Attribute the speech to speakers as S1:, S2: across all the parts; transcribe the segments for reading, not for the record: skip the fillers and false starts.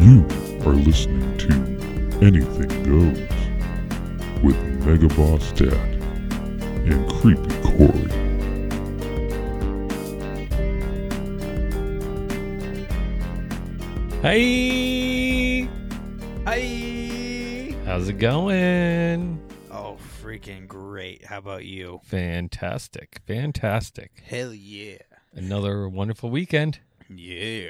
S1: You are listening to Anything Goes with Mega Boss Dad and Creepy Corey.
S2: Hey!
S3: Hi.
S2: How's it going?
S3: Oh, freaking great. How about you?
S2: Fantastic.
S3: Hell yeah.
S2: Another wonderful weekend.
S3: Yeah.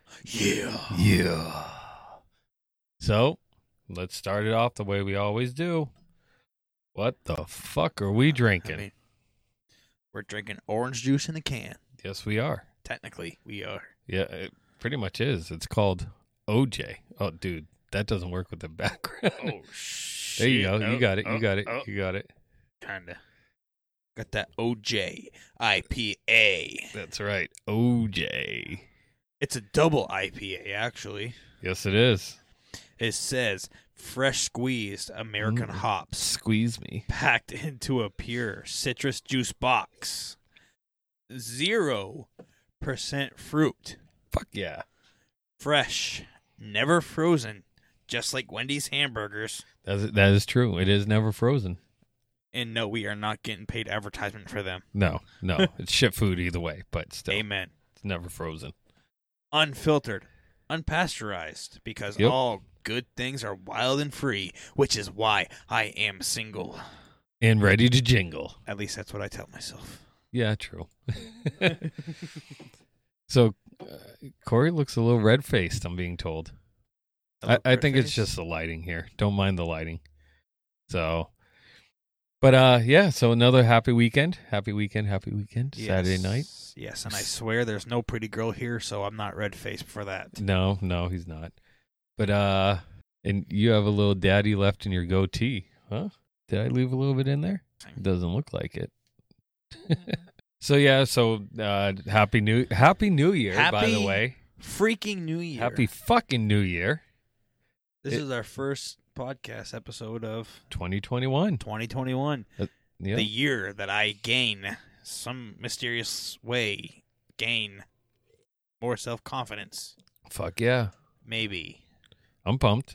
S2: Yeah. So, let's start it off the way we always do. What the fuck are we drinking?
S3: I mean, we're drinking orange juice in the can.
S2: Yes, we are.
S3: Technically, we are.
S2: Yeah, it pretty much is. It's called OJ. Oh, dude, that doesn't work with the background.
S3: Oh, shit.
S2: There you go. You got it. You got it.
S3: Kinda. Got that OJ IPA.
S2: That's right. OJ.
S3: It's a double IPA, actually.
S2: Yes, it is.
S3: It says fresh squeezed American hops
S2: Squeeze me.
S3: packed into a pure citrus juice box. 0% fruit.
S2: Fuck yeah.
S3: Fresh, never frozen, just like Wendy's hamburgers.
S2: That is true. It is never frozen.
S3: And no, we are not getting paid advertisement for them.
S2: No. It's shit food either way, but still.
S3: Amen.
S2: It's never frozen.
S3: Unfiltered, unpasteurized, because
S2: Yep.
S3: all good things are wild and free, which is why I am single.
S2: And ready to jingle.
S3: At least that's what I tell myself.
S2: Yeah, true. So, Corey looks a little red-faced, I'm being told. I think it's just the lighting here. Don't mind the lighting. So, but yeah, so another happy weekend. Happy weekend.
S3: Yes.
S2: Saturday night.
S3: Yes, and I swear there's no pretty girl here, so I'm not red-faced for that.
S2: No, he's not. But, and you have a little daddy left in your goatee, huh? Did I leave a little bit in there? It doesn't look like it. So, yeah, happy New Year, by the way.
S3: Freaking New Year.
S2: Happy fucking New Year.
S3: This is our first podcast episode of
S2: 2021.
S3: 2021.
S2: Yeah.
S3: The year that I some mysterious way, gain more self-confidence.
S2: Fuck yeah.
S3: Maybe.
S2: I'm pumped.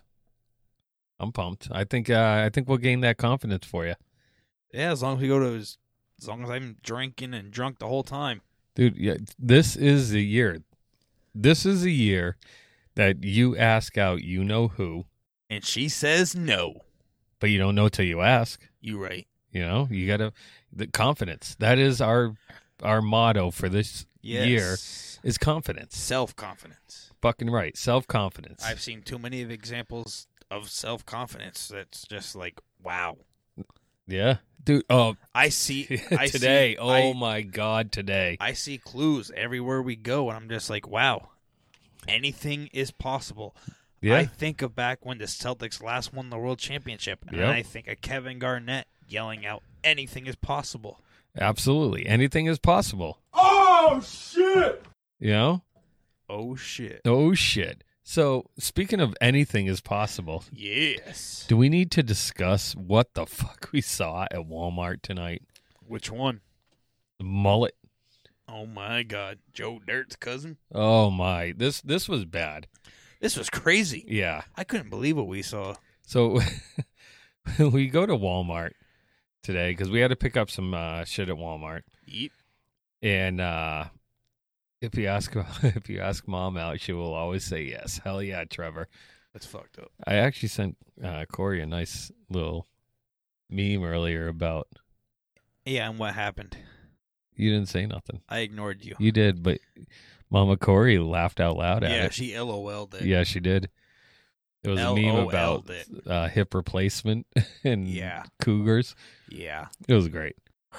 S2: I think we'll gain that confidence for you.
S3: Yeah, as long as I'm drinking and drunk the whole time.
S2: Dude, yeah, this is the year. This is a year that you ask out you know who,
S3: And she says no.
S2: but you don't know till you ask.
S3: You right.
S2: You know, you got to the confidence. That is our motto for this year is confidence.
S3: Self-confidence.
S2: Fucking right. Self-confidence.
S3: I've seen too many of examples of self-confidence that's just like, wow.
S2: Yeah. Dude, oh,
S3: I see
S2: today.
S3: I see,
S2: my God, today.
S3: I see clues everywhere we go, and I'm just like, wow, anything is possible.
S2: Yeah.
S3: I think of back when the Celtics last won the world championship, and
S2: Yep.
S3: I think of Kevin Garnett yelling out, anything is possible.
S2: Absolutely. Anything is possible.
S1: Oh, shit!
S2: You know?
S3: Oh, shit.
S2: Oh, shit. So, speaking of anything is possible,
S3: Yes.
S2: do we need to discuss what the fuck we saw at Walmart tonight?
S3: Which one?
S2: The mullet.
S3: Oh, my God. Joe Dirt's cousin?
S2: Oh, my. This was bad.
S3: This was crazy.
S2: Yeah.
S3: I couldn't believe what we saw.
S2: So, we go to Walmart today because we had to pick up some shit at Walmart.
S3: Yep.
S2: And if you ask Mom out, she will always say yes. Hell yeah, Trevor.
S3: That's fucked up.
S2: I actually sent Corey a nice little meme earlier about.
S3: Yeah, and what happened?
S2: You didn't say nothing.
S3: I ignored you.
S2: You did, but Mama Corey laughed out loud at
S3: Yeah,
S2: it.
S3: she LOL'd it.
S2: Yeah, she did. It was a meme about
S3: LOL'd
S2: hip replacement and
S3: Yeah.
S2: cougars.
S3: Yeah.
S2: It was great.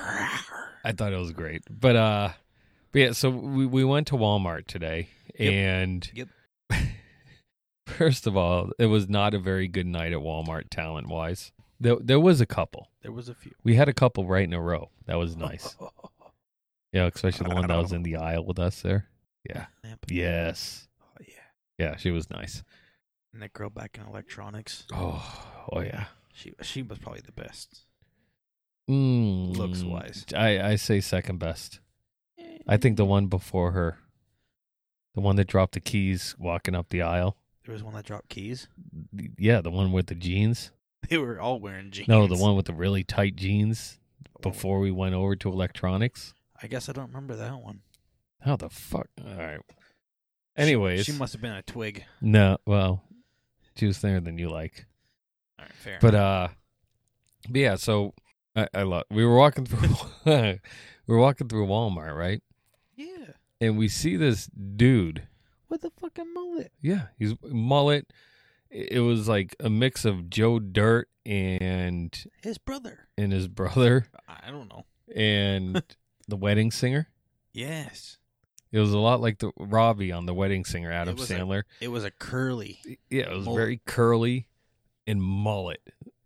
S2: I thought it was great. But yeah, so we went to Walmart today,
S3: Yep.
S2: and
S3: Yep.
S2: First of all, it was not a very good night at Walmart talent-wise. There was a couple.
S3: There was a few.
S2: We had a couple right in a row. That was nice. Yeah, especially the one that was in the aisle with us there. Yeah. Yes.
S3: Oh, yeah.
S2: Yeah, she was nice.
S3: And that girl back in electronics.
S2: Oh yeah.
S3: She was probably the best.
S2: Looks
S3: wise.
S2: I say second best. I think the one before her, the one that dropped the keys walking up the aisle.
S3: There was one that dropped keys.
S2: Yeah, the one with the jeans.
S3: They were all wearing jeans.
S2: No, the one with the really tight jeans before we went over to electronics.
S3: I guess I don't remember that one.
S2: How the fuck? All right. Anyways.
S3: She must have been a twig.
S2: No, well, she was thinner than you like.
S3: All right, fair.
S2: But yeah, so I love. We were walking through Walmart, right?
S3: Yeah.
S2: And we see this dude.
S3: With a fucking mullet.
S2: Yeah, he's mullet. It was like a mix of Joe Dirt and
S3: His brother.
S2: his brother
S3: I don't know.
S2: and the Wedding Singer.
S3: Yes.
S2: It was a lot like the Robbie on The Wedding Singer, Adam
S3: It was
S2: Sandler.
S3: It was a curly.
S2: Yeah, it was
S3: mullet.
S2: very curly and mullet.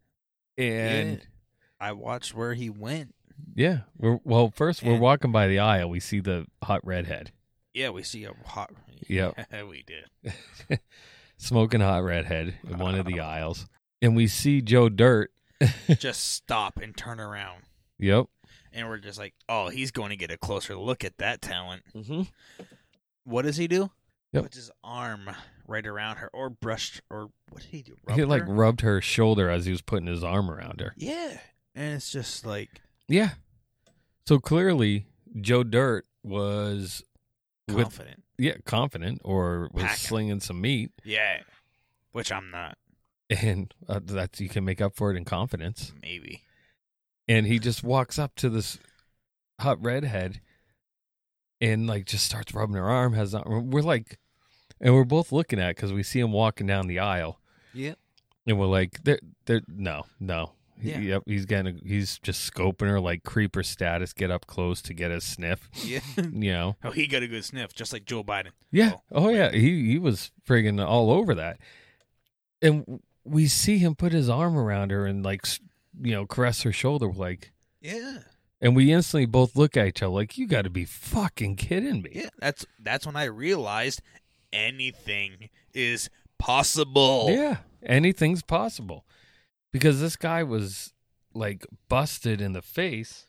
S2: And
S3: Yeah. I watched where he went.
S2: yeah, we're
S3: And-
S2: walking by the aisle. We see the hot redhead.
S3: Yeah, we see a hot.
S2: Yep.
S3: Yeah, we did.
S2: Smoking hot redhead in one of the aisles. And we see Joe Dirt.
S3: Just stop and turn around.
S2: Yep.
S3: And we're just like, oh, he's going to get a closer look at that talent.
S2: Mm-hmm.
S3: What does he do?
S2: Yep.
S3: Puts his arm right around her, or brushed, or what did he do?
S2: He
S3: Rubbed her?
S2: rubbed her shoulder as he was putting his arm around her.
S3: Yeah. And it's just like
S2: Yeah. So clearly, Joe Dirt was
S3: confident.
S2: confident, or was
S3: Packing.
S2: slinging some meat,
S3: Yeah. Which I'm not.
S2: and that you can make up for it in confidence.
S3: Maybe.
S2: And he just walks up to this hot redhead and just starts rubbing her arm. We're like, and we're both looking at it because we see him walking down the aisle,
S3: Yeah.
S2: and we're like, no.
S3: Yeah.
S2: Yep, he's just scoping her like creeper status, get up close to get a sniff.
S3: Yeah.
S2: You know.
S3: Oh, he got a good sniff, just like Joe Biden.
S2: Yeah. Oh yeah. He was friggin' all over that. And we see him put his arm around her and caress her shoulder,
S3: Yeah.
S2: and we instantly both look at each other like, you got to be fucking kidding me.
S3: Yeah. That's when I realized anything is possible.
S2: Yeah. Anything's possible. Because this guy was busted in the face,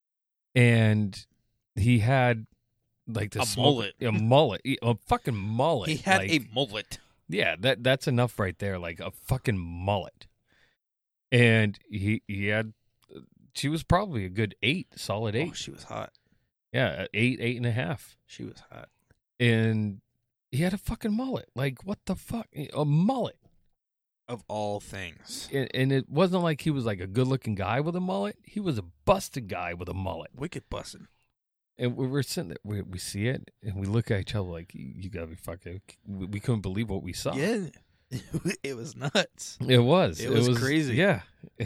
S2: and he had this
S3: mullet.
S2: a mullet, a fucking mullet.
S3: He had a mullet.
S2: Yeah, that's enough right there, like a fucking mullet. And he had, she was probably a good 8, solid 8.
S3: Oh, she was hot.
S2: Yeah, 8.5.
S3: She was hot.
S2: And he had a fucking mullet. Like, what the fuck? A mullet.
S3: Of all things.
S2: And it wasn't like he was a good looking guy with a mullet. He was a busted guy with a mullet.
S3: Wicked busted.
S2: And we were sitting there, we see it, and we look at each other like, you gotta be fucking, we couldn't believe what we saw.
S3: Yeah. It was nuts.
S2: It was.
S3: It was crazy.
S2: Yeah.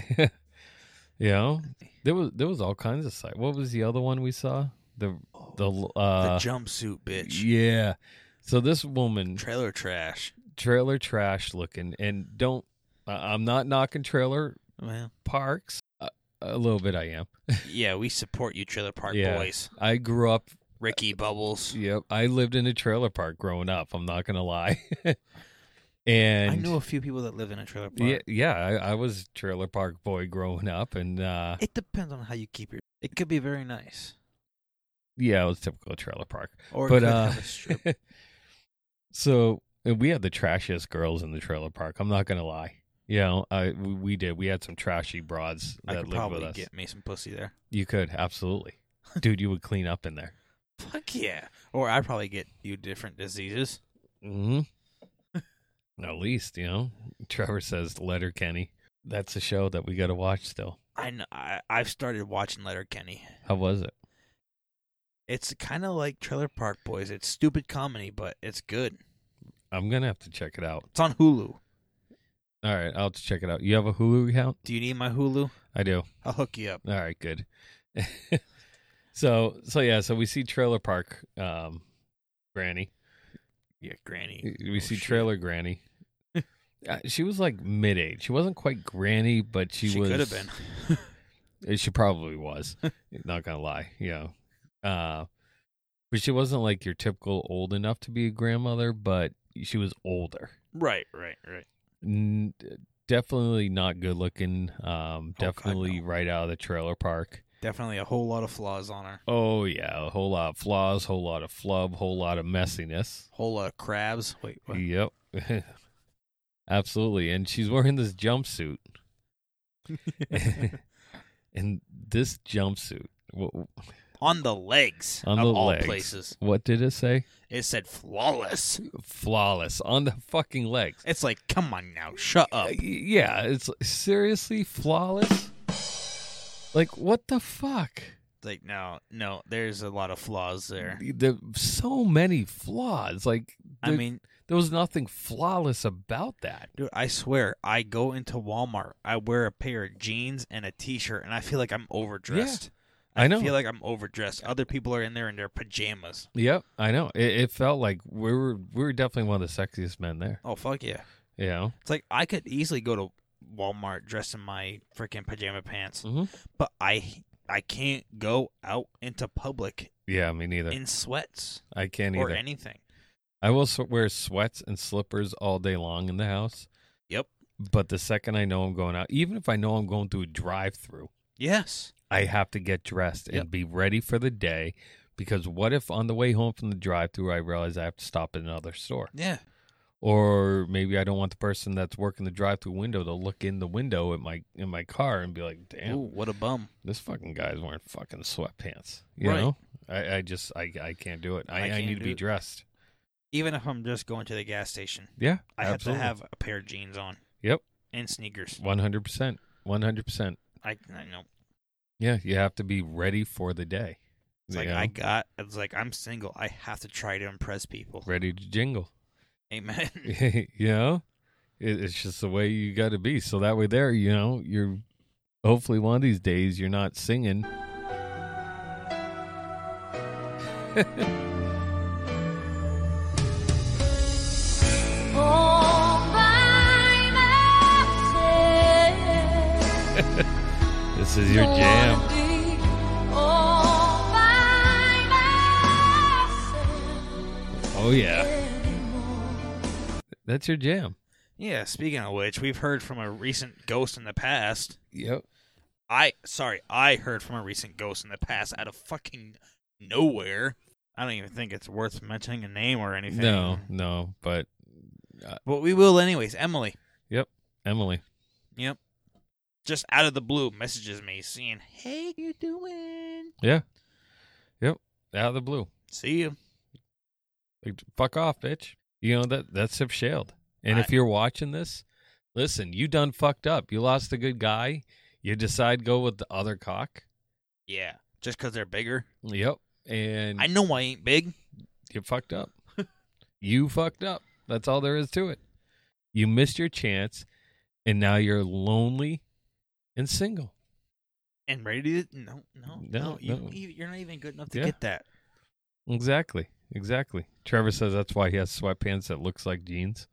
S2: There was all kinds of sight. What was the other one we saw? The
S3: jumpsuit bitch.
S2: Yeah. So this woman,
S3: Trailer trash.
S2: trailer trash looking, and I'm not knocking trailer
S3: Well,
S2: parks. A little bit I am.
S3: yeah, we support you, Trailer Park
S2: Yeah.
S3: boys.
S2: I grew up.
S3: Ricky Bubbles.
S2: Yep. I lived in a trailer park growing up. I'm not gonna lie. And
S3: I knew a few people that live in a trailer park.
S2: Yeah. I was a trailer park boy growing up, and
S3: It depends on how you keep your. It could be very nice,
S2: yeah, it was typical trailer park.
S3: or it
S2: But
S3: could have a strip.
S2: so and we had the trashiest girls in the trailer park. I'm not gonna lie. We did. We had some trashy broads
S3: I
S2: that
S3: could
S2: lived with
S3: probably
S2: us.
S3: get me some pussy there.
S2: You could, absolutely. Dude, you would clean up in there.
S3: Fuck yeah! Or I'd probably get you different diseases.
S2: Mm-hmm. At least, Trevor says Letterkenny. That's a show that we got to watch still.
S3: I know. I've started watching Letterkenny.
S2: How was it?
S3: It's kind of like Trailer Park Boys. It's stupid comedy, but it's good.
S2: I'm going to have to check it out.
S3: It's on Hulu.
S2: All right, I'll have to check it out. You have a Hulu account?
S3: Do you need my Hulu?
S2: I do.
S3: I'll hook you up.
S2: All right, good. So we see Trailer Park Granny.
S3: Yeah, Granny.
S2: We
S3: Oh,
S2: see
S3: shit.
S2: Trailer Granny. She was mid-age. She wasn't quite granny, but she was.
S3: could have been.
S2: She probably was. Not gonna lie, but she wasn't your typical old enough to be a grandmother, but she was older.
S3: Right.
S2: Definitely not good looking. Definitely
S3: no.
S2: right out of the trailer park.
S3: Definitely a whole lot of flaws on her.
S2: Oh yeah, a whole lot of flaws, whole lot of flub, whole lot of messiness.
S3: Whole lot of crabs. Wait, what?
S2: Yep. Absolutely. And she's wearing this jumpsuit. And this jumpsuit,
S3: On the legs
S2: on
S3: of
S2: the
S3: all
S2: legs.
S3: places.
S2: What did it say?
S3: It said flawless.
S2: Flawless on the fucking legs.
S3: It's like, come on now, shut up.
S2: Yeah, it's seriously flawless. Like, what the fuck?
S3: Like, no, there's a lot of flaws there.
S2: There so many flaws. Like,
S3: I mean,
S2: there was nothing flawless about that.
S3: dude, I swear, I go into Walmart, I wear a pair of jeans and a t-shirt, and I feel like I'm overdressed.
S2: I know.
S3: feel like I'm overdressed. Other people are in there in their pajamas.
S2: Yep, I know. It felt like we were definitely one of the sexiest men there.
S3: Oh, fuck yeah.
S2: You know?
S3: It's like I could easily go to Walmart dressed in my freaking pajama pants,
S2: Mm-hmm.
S3: but I can't go out into public
S2: Yeah, me neither.
S3: in sweats
S2: I can't
S3: or
S2: either.
S3: anything.
S2: I will wear sweats and slippers all day long in the house.
S3: Yep.
S2: But the second I know I'm going out, even if I know I'm going through a drive-through,
S3: Yes.
S2: I have to get dressed
S3: Yep.
S2: and be ready for the day. Because what if on the way home from the drive-through I realize I have to stop at another store?
S3: Yeah.
S2: Or maybe I don't want the person that's working the drive-through window to look in the window in my car and be like, "Damn,
S3: Ooh, what a bum.
S2: this fucking guy's wearing fucking sweatpants."
S3: Right.
S2: You know? I can't do it. I
S3: can't
S2: need to
S3: do
S2: be
S3: it.
S2: dressed.
S3: Even if I'm just going to the gas station,
S2: Yeah,
S3: I
S2: absolutely.
S3: have to have a pair of jeans on.
S2: Yep.
S3: And sneakers.
S2: 100%. 100%.
S3: I know.
S2: Yeah, you have to be ready for the day.
S3: It's
S2: You
S3: like
S2: know?
S3: it's like I'm single. I have to try to impress people.
S2: Ready to jingle.
S3: Amen.
S2: You know? It's just the way you got to be. So that way there, you know, you're hopefully one of these days you're not singing. This is your jam. Oh, yeah. That's your jam.
S3: Yeah, speaking of which, we've heard from a recent ghost in the past.
S2: Yep.
S3: I heard from a recent ghost in the past out of fucking nowhere. I don't even think it's worth mentioning a name or anything.
S2: No, but
S3: But we will anyways. Emily.
S2: Emily.
S3: Yep. Just out of the blue messages me saying, "Hey, you doing?"
S2: Yeah. Yep. Out of the blue.
S3: See you.
S2: Like, fuck off, bitch. You know, that's Sip Shaled. And if you're watching this, listen, you done fucked up. You lost a good guy. You decide go with the other cock.
S3: Yeah. Just because they're bigger.
S2: Yep. And
S3: I know I ain't big.
S2: you fucked up. You fucked up. That's all there is to it. You missed your chance, and now you're lonely and single.
S3: And ready to no.
S2: No.
S3: You're not even good enough to
S2: Yeah.
S3: get that.
S2: Exactly. Trevor says that's why he has sweatpants that looks like jeans.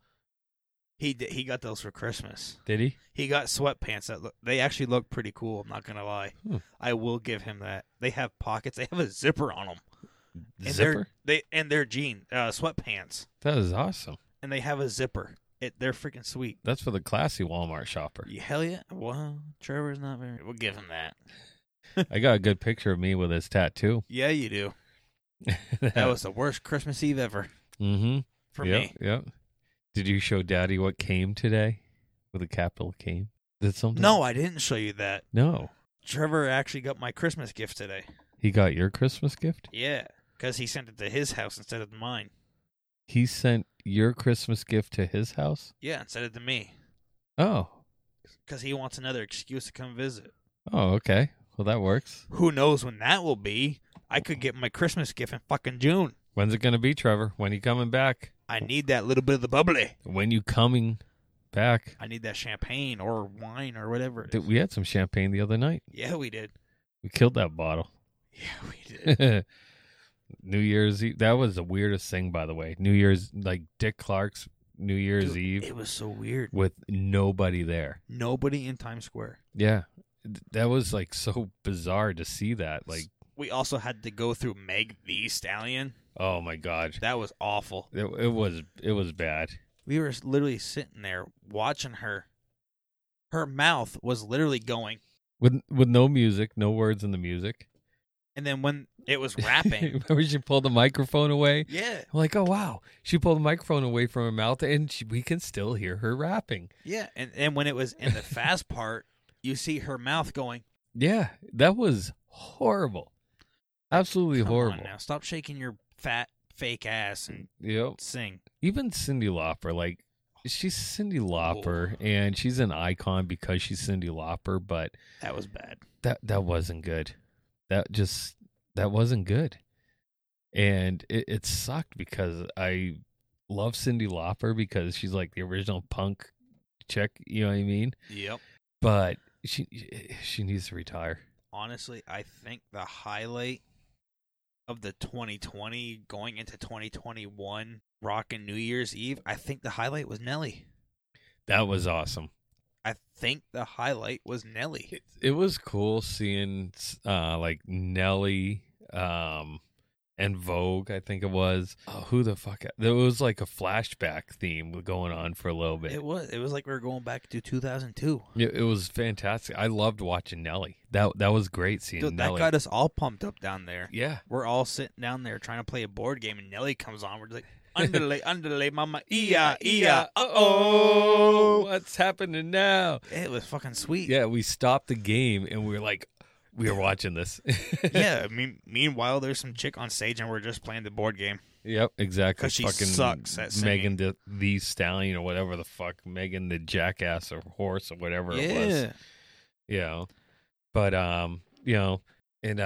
S3: He got those for Christmas.
S2: Did he?
S3: He got sweatpants that they actually look pretty cool. I'm not gonna lie. I will give him that. They have pockets. They have a zipper on them. And
S2: Zipper?
S3: They're jean sweatpants,
S2: That is awesome.
S3: and they have a zipper. They're freaking sweet.
S2: That's for the classy Walmart shopper.
S3: Yeah, hell yeah. Well, Trevor's not very. We'll give him that.
S2: I got a good picture of me with his tattoo.
S3: Yeah, you do. That was the worst Christmas Eve ever
S2: Mm-hmm.
S3: for
S2: Yep,
S3: me.
S2: Yep. Did you show Daddy what came today? With a capital came? Did something?
S3: No, I didn't show you that.
S2: No.
S3: Trevor actually got my Christmas gift today.
S2: He got your Christmas gift?
S3: Yeah, because he sent it to his house instead of mine.
S2: He sent your Christmas gift to his house?
S3: Yeah, instead of to me.
S2: Oh.
S3: Because he wants another excuse to come visit.
S2: Oh, okay. Well, that works.
S3: Who knows when that will be? I could get my Christmas gift in fucking June.
S2: When's it going to be, Trevor? When you coming back?
S3: I need that little bit of the bubbly.
S2: When you coming back?
S3: I need that champagne or wine or whatever it is.
S2: We had some champagne the other night.
S3: Yeah, we did.
S2: We killed that bottle.
S3: Yeah, we did.
S2: New Year's Eve. That was the weirdest thing, by the way. New Year's, like Dick Clark's New Year's
S3: Dude,
S2: Eve
S3: it was so weird.
S2: with nobody there.
S3: Nobody in Times Square.
S2: Yeah. That was like so bizarre to see that. Like,
S3: We also had to go through Meg the Stallion.
S2: oh my God.
S3: That was awful.
S2: It was bad.
S3: We were literally sitting there watching her. Her mouth was literally going.
S2: With no music, no words in the music.
S3: And then when it was rapping,
S2: Remember she pulled the microphone away?
S3: yeah,
S2: I'm like, oh, wow. She pulled the microphone away from her mouth, and we can still hear her rapping.
S3: yeah. And when it was in the fast part, you see her mouth going,
S2: Yeah, that was horrible. Absolutely
S3: "Come
S2: horrible.
S3: on now, stop shaking your fat fake ass and
S2: Yep.
S3: sing."
S2: Even Cyndi Lauper, like, she's Cyndi Lauper, and she's an icon because she's Cyndi Lauper, but
S3: That was bad.
S2: that wasn't good. That wasn't good. And it sucked because I love Cyndi Lauper because she's like the original punk chick, you know what I mean?
S3: Yep.
S2: But she needs to retire.
S3: Honestly, I think the highlight of the 2020 going into 2021 rockin' New Year's Eve, I think the highlight was Nelly.
S2: That was awesome.
S3: I think the highlight was Nelly.
S2: It was cool seeing like Nelly and Vogue, I think it was. Oh, who the fuck? There was like a flashback theme going on for a little bit.
S3: It was like we were going back to 2002.
S2: It was fantastic. I loved watching Nelly. That was great seeing
S3: Dude,
S2: Nelly.
S3: that got us all pumped up down there.
S2: Yeah.
S3: We're all sitting down there trying to play a board game, and Nelly comes on. We're just like, underlay, underlay, mama, iya, iya, uh-oh.
S2: What's happening now?
S3: It was fucking sweet.
S2: Yeah, we stopped the game and we were like, we were watching this.
S3: Yeah, meanwhile, there's some chick on stage, and we're just playing the board game.
S2: Yep, exactly.
S3: 'Cause she
S2: Fucking
S3: sucks at singing.
S2: Megan the Stallion or whatever the fuck, Megan the Jackass or horse or whatever it was. You know, but you know, and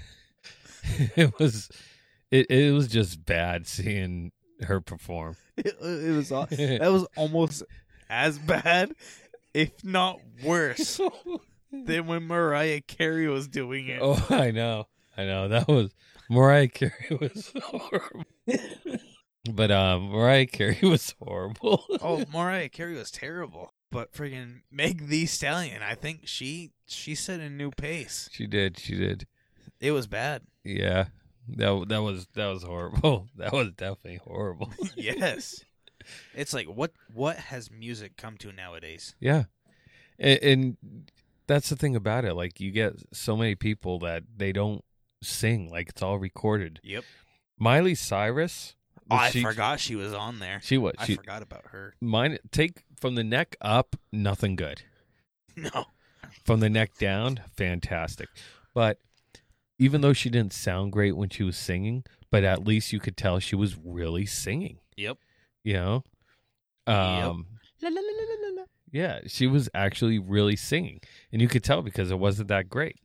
S2: it was just bad seeing her perform.
S3: It was that was almost as bad, if not worse, than when Mariah Carey was doing it.
S2: Oh, I know. That was Mariah Carey was horrible. But Mariah Carey was horrible.
S3: Oh, Mariah Carey was terrible. But friggin' Meg the Stallion, I think she set a new pace.
S2: She did.
S3: It was bad.
S2: Yeah. That was horrible. That was definitely horrible.
S3: Yes. It's like what has music come to nowadays?
S2: Yeah. And that's the thing about it. Like, you get so many people that they don't sing. Like, it's all recorded.
S3: Yep.
S2: Miley Cyrus.
S3: I forgot she was on there.
S2: She was.
S3: I forgot about her.
S2: Mine, take from the neck up, nothing good.
S3: No.
S2: From the neck down, fantastic. But even though she didn't sound great when she was singing, but at least you could tell she was really singing.
S3: Yep.
S2: You know?
S3: Yep. La, la, la, la, la, la.
S2: Yeah, she was actually really singing. And you could tell because it wasn't that great.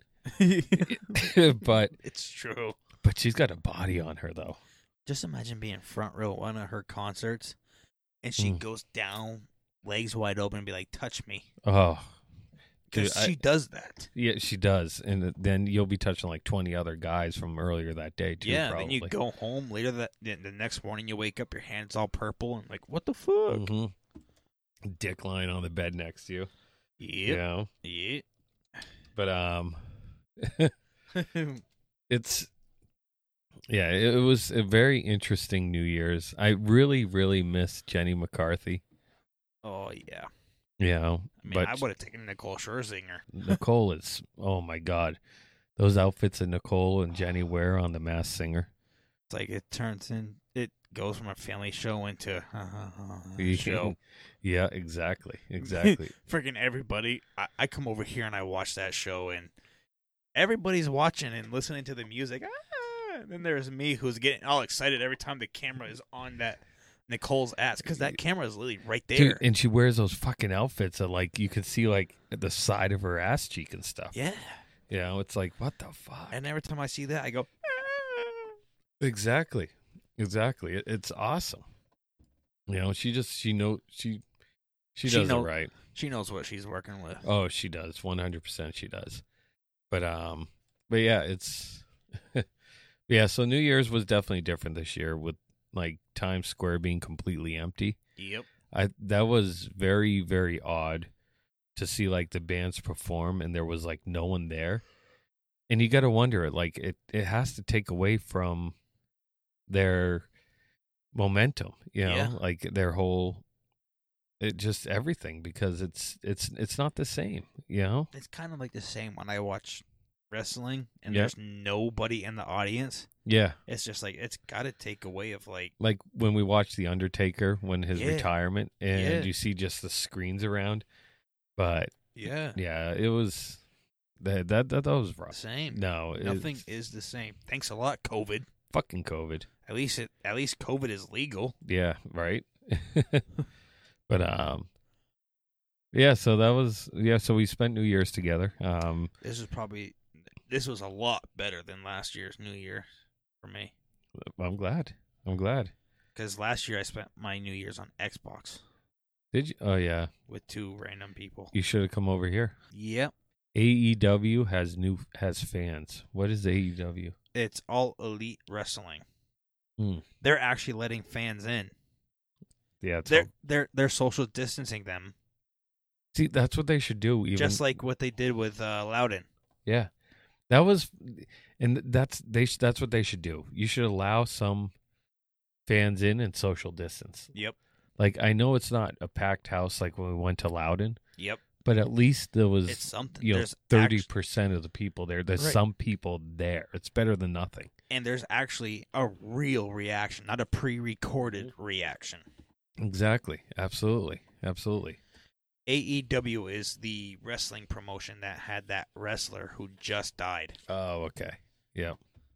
S2: But
S3: It's true.
S2: But she's got a body on her, though.
S3: Just imagine being front row at one of her concerts, and she goes down, legs wide open, and be like, "Touch me,"
S2: Oh,
S3: because
S2: dude,
S3: she does that.
S2: yeah, she does. And then you'll be touching like 20 other guys from earlier that day, too.
S3: Yeah,
S2: probably.
S3: then you go home later. The next morning, you wake up, your hands all purple, and like, what the fuck?
S2: Mhm. Dick lying on the bed next to you. You
S3: Yep.
S2: know?
S3: Yep.
S2: But it's yeah, it was a very interesting New Year's. I really, really miss Jenny McCarthy.
S3: Oh yeah.
S2: You know,
S3: I mean,
S2: but
S3: I would have taken Nicole Scherzinger.
S2: Nicole is, oh my God, those outfits that Nicole and Jenny wear on The Masked Singer.
S3: It's like it goes from a family show into a show.
S2: Yeah, exactly.
S3: Freaking everybody. I come over here and I watch that show, and everybody's watching and listening to the music. And then there's me who's getting all excited every time the camera is on that Nicole's ass, because that camera is literally right there.
S2: Dude, and she wears those fucking outfits that like you can see like the side of her ass cheek and stuff.
S3: Yeah.
S2: You know, it's like, what the fuck?
S3: And every time I see that, I go,
S2: Exactly. It's awesome. You know, she does it right.
S3: She knows what she's working with.
S2: Oh, she does. 100% she does. But yeah, it's yeah, so New Year's was definitely different this year with like Times Square being completely empty.
S3: Yep.
S2: That was very, very odd to see like the bands perform and there was like no one there. And you got to wonder, like it has to take away from their momentum, you know,
S3: Yeah.
S2: like their whole just everything, because it's not the same, you know?
S3: It's kind of like the same when I watch wrestling and
S2: Yep.
S3: there's nobody in the audience,
S2: Yeah.
S3: it's just like it's got to take away of like
S2: Like when we watched The Undertaker, when his
S3: Yeah.
S2: retirement, and
S3: Yeah.
S2: you see just the screens around. But yeah, it was that was rough.
S3: same.
S2: No,
S3: Nothing
S2: it's
S3: is the same. Thanks a lot, COVID.
S2: fucking COVID.
S3: At least COVID is legal.
S2: Yeah, right. But yeah. So that was So we spent New Year's together.
S3: This was a lot better than last year's New Year for me.
S2: I'm glad.
S3: Because last year I spent my New Year's on Xbox
S2: Did you? Oh yeah.
S3: with 2 random people.
S2: You should have come over here.
S3: Yep.
S2: AEW has fans. What is AEW?
S3: It's All Elite Wrestling.
S2: Hmm.
S3: They're actually letting fans in.
S2: Yeah, it's
S3: They're social distancing them,
S2: see, that's what they should do. Even
S3: just like what they did with Loudon.
S2: yeah, that was, and that's what they should do. You should allow some fans in and social distance.
S3: Yep.
S2: Like I know it's not a packed house like when we went to Loudon,
S3: Yep.
S2: but at least there was
S3: It's something.
S2: 30% of the people there. There's
S3: Right.
S2: some people there. It's better than nothing.
S3: And there's actually a real reaction, not a pre-recorded reaction.
S2: Exactly. Absolutely.
S3: AEW is the wrestling promotion that had that wrestler who just died.
S2: Oh, okay. Yep.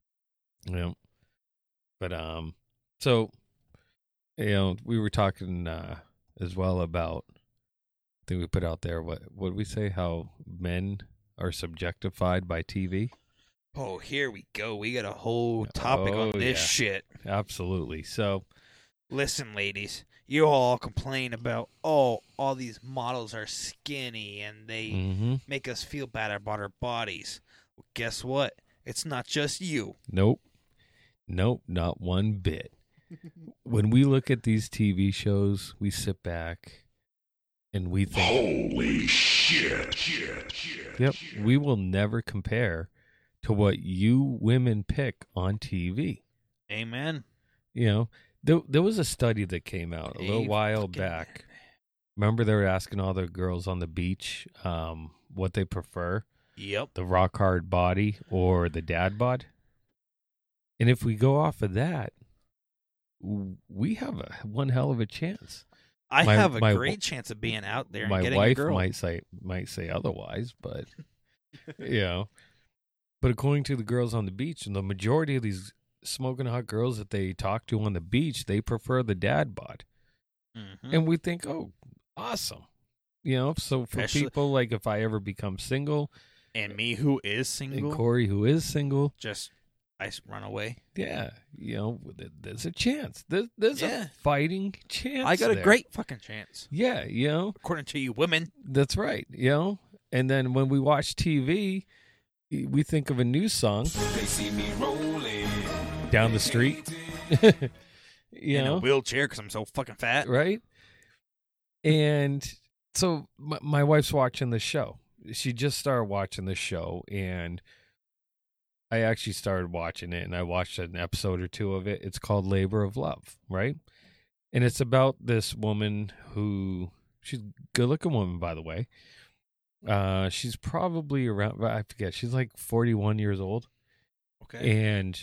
S2: But so we were talking as well about, I think we put out there what did we say, how men are subjectified by TV?
S3: Oh, here we go. We got a whole topic on
S2: Oh,
S3: this
S2: yeah.
S3: shit.
S2: Absolutely. So
S3: Listen, ladies, you all complain about, all these models are skinny and they
S2: mhm.
S3: make us feel bad about our bodies. Well, guess what? It's not just you.
S2: Nope, not one bit. When we look at these TV shows, we sit back and we think,
S1: Holy shit.
S2: yep, we will never compare to what you women pick on TV.
S3: Amen.
S2: There was a study that came out a little while
S3: fucking-
S2: back. Remember they were asking all the girls on the beach what they prefer,
S3: Yep.
S2: the rock hard body or the dad bod? And if we go off of that, we have one hell of a chance.
S3: I
S2: My-
S3: have a
S2: my-
S3: great chance of being out there and
S2: My
S3: getting a
S2: wife
S3: girl.
S2: might say otherwise, but But according to the girls on the beach, and the majority of these smoking hot girls that they talk to on the beach, they prefer the dad bod.
S3: Mhm.
S2: And we think, oh, awesome. So for
S3: Especially-
S2: people like if I ever become single,
S3: And me, who is single,
S2: and Corey, who is single,
S3: I run away.
S2: yeah, there's a chance. There's
S3: Yeah.
S2: a fighting chance.
S3: I got a
S2: there.
S3: great fucking chance.
S2: Yeah,
S3: According to you women.
S2: that's right. And then when we watch TV, we think of a new song.
S4: They see me rolling
S2: Down the street.
S3: In a wheelchair because I'm so fucking fat.
S2: Right? And so my wife's watching the show. She just started watching the show, and I actually started watching it, and I watched an episode or two of it. It's called Labor of Love, right? And it's about this woman who, she's a good-looking woman, by the way. She's probably around, I forget, she's like 41 years old.
S3: Okay.
S2: And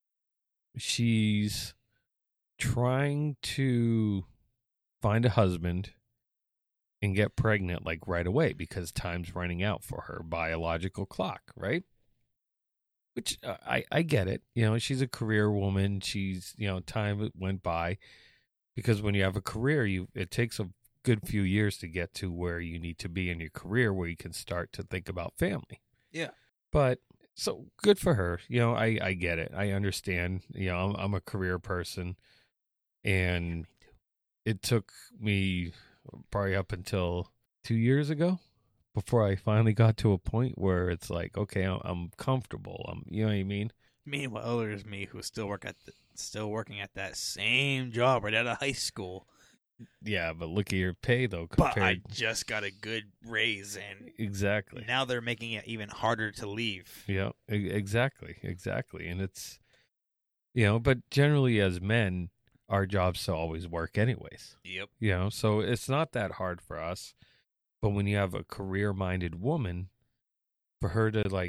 S2: she's trying to find a husband and get pregnant like right away because time's running out for her biological clock, right? Which I get it. She's a career woman. She's, time went by because when you have a career, it takes a good few years to get to where you need to be in your career where you can start to think about family.
S3: Yeah.
S2: But so good for her. I get it. I understand. I'm a career person, and it took me probably up until 2 years ago before I finally got to a point where it's like, okay, I'm comfortable. You know what I mean?
S3: Meanwhile, there's me who's still working at that same job right out of high school.
S2: Yeah, but look at your pay though.
S3: But
S2: Compared,
S3: I just got a good raise, and
S2: exactly.
S3: now they're making it even harder to leave.
S2: Yeah, exactly. And it's, but generally as men, our jobs to always work anyways.
S3: Yep.
S2: So it's not that hard for us. But when you have a career-minded woman, for her to like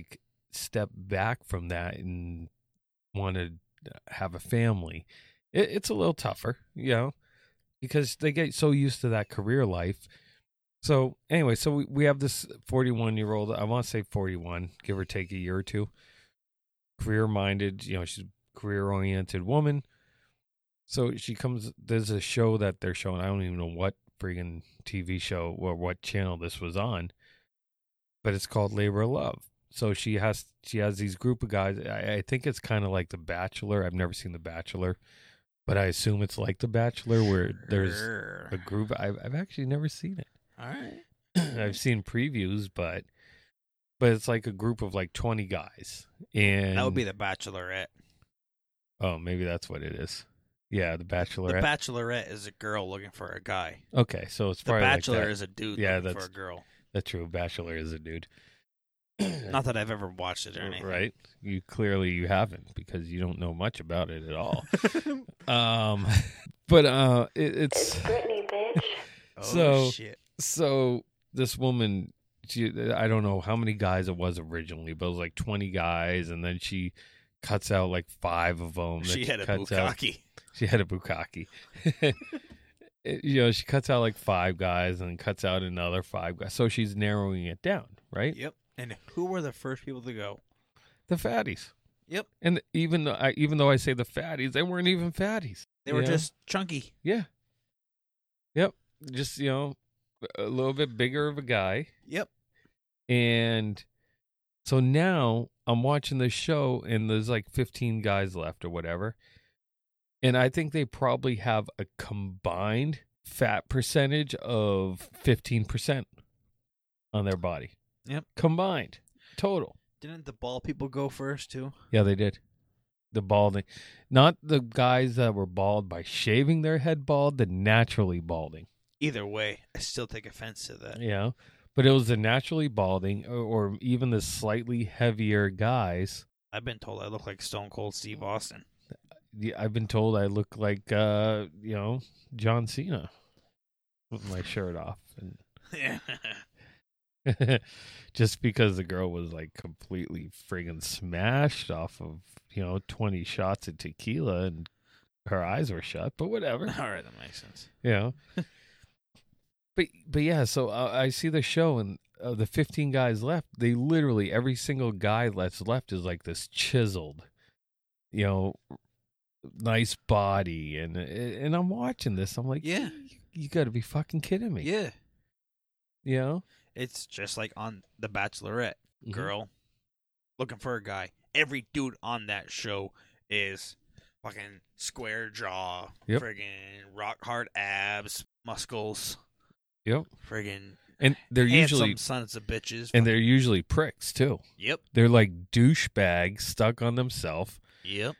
S2: step back from that and want to have a family, it's a little tougher, because they get so used to that career life. So anyway, so we have this 41-year-old, I want to say 41, give or take a year or two, career-minded, she's a career-oriented woman. So she comes, there's a show that they're showing, I don't even know what friggin' TV show or what channel this was on, but it's called Labor of Love. So she has these group of guys, I think it's kind of like The Bachelor. I've never seen The Bachelor, but I assume it's like The Bachelor where there's a group. I've actually never seen it.
S3: All right.
S2: I've seen previews, but it's like a group of like 20 guys. And
S3: That would be The Bachelorette.
S2: Oh, maybe that's what it is. Yeah, The Bachelorette.
S3: The Bachelorette is a girl looking for a guy.
S2: Okay, so it's
S3: The
S2: probably
S3: Bachelor
S2: like that.
S3: is a dude
S2: Yeah,
S3: looking
S2: that's
S3: for a girl.
S2: That's true. Bachelor is a dude.
S3: Not that I've ever watched it or anything.
S2: Right? You haven't because you don't know much about it at all. But it's
S5: Brittany, bitch.
S3: Oh, shit.
S2: So this woman, I don't know how many guys it was originally, but it was like 20 guys, and then she cuts out like 5 of them.
S3: She had a bukkake.
S2: She had a bukkake. She cuts out like 5 guys and cuts out another 5 guys. So she's narrowing it down, right?
S3: Yep. And who were the first people to go?
S2: The fatties.
S3: Yep.
S2: And even though I say the fatties, they weren't even fatties.
S3: They were just chunky.
S2: Yeah. Yep. Just, a little bit bigger of a guy.
S3: Yep.
S2: And so now I'm watching the show and there's like 15 guys left or whatever. And I think they probably have a combined fat percentage of 15% on their body.
S3: Yep.
S2: Combined. Total.
S3: Didn't the bald people go first, too?
S2: Yeah, they did. The balding. Not the guys that were bald by shaving their head bald, the naturally balding.
S3: Either way, I still take offense to that.
S2: Yeah. But it was the naturally balding or even the slightly heavier guys.
S3: I've been told I look like Stone Cold Steve Austin.
S2: Yeah, I've been told I look like, John Cena with my shirt off.
S3: Yeah.
S2: Just because the girl was like completely friggin' smashed off of, 20 shots of tequila and her eyes were shut, but whatever.
S3: All right, that makes sense.
S2: But yeah, so I see the show and the 15 guys left, they literally, every single guy that's left is like this chiseled, nice body. And I'm watching this. I'm like,
S3: Yeah.
S2: You got to be fucking kidding me.
S3: Yeah. It's just like on The Bachelorette.
S2: Mhm.
S3: Girl looking for a guy. Every dude on that show is fucking square jaw,
S2: Yep.
S3: friggin' rock hard abs, muscles,
S2: Yep.
S3: friggin'
S2: And they're
S3: handsome
S2: usually
S3: sons of bitches.
S2: and they're usually pricks too.
S3: Yep.
S2: They're like douchebags stuck on themselves.
S3: Yep.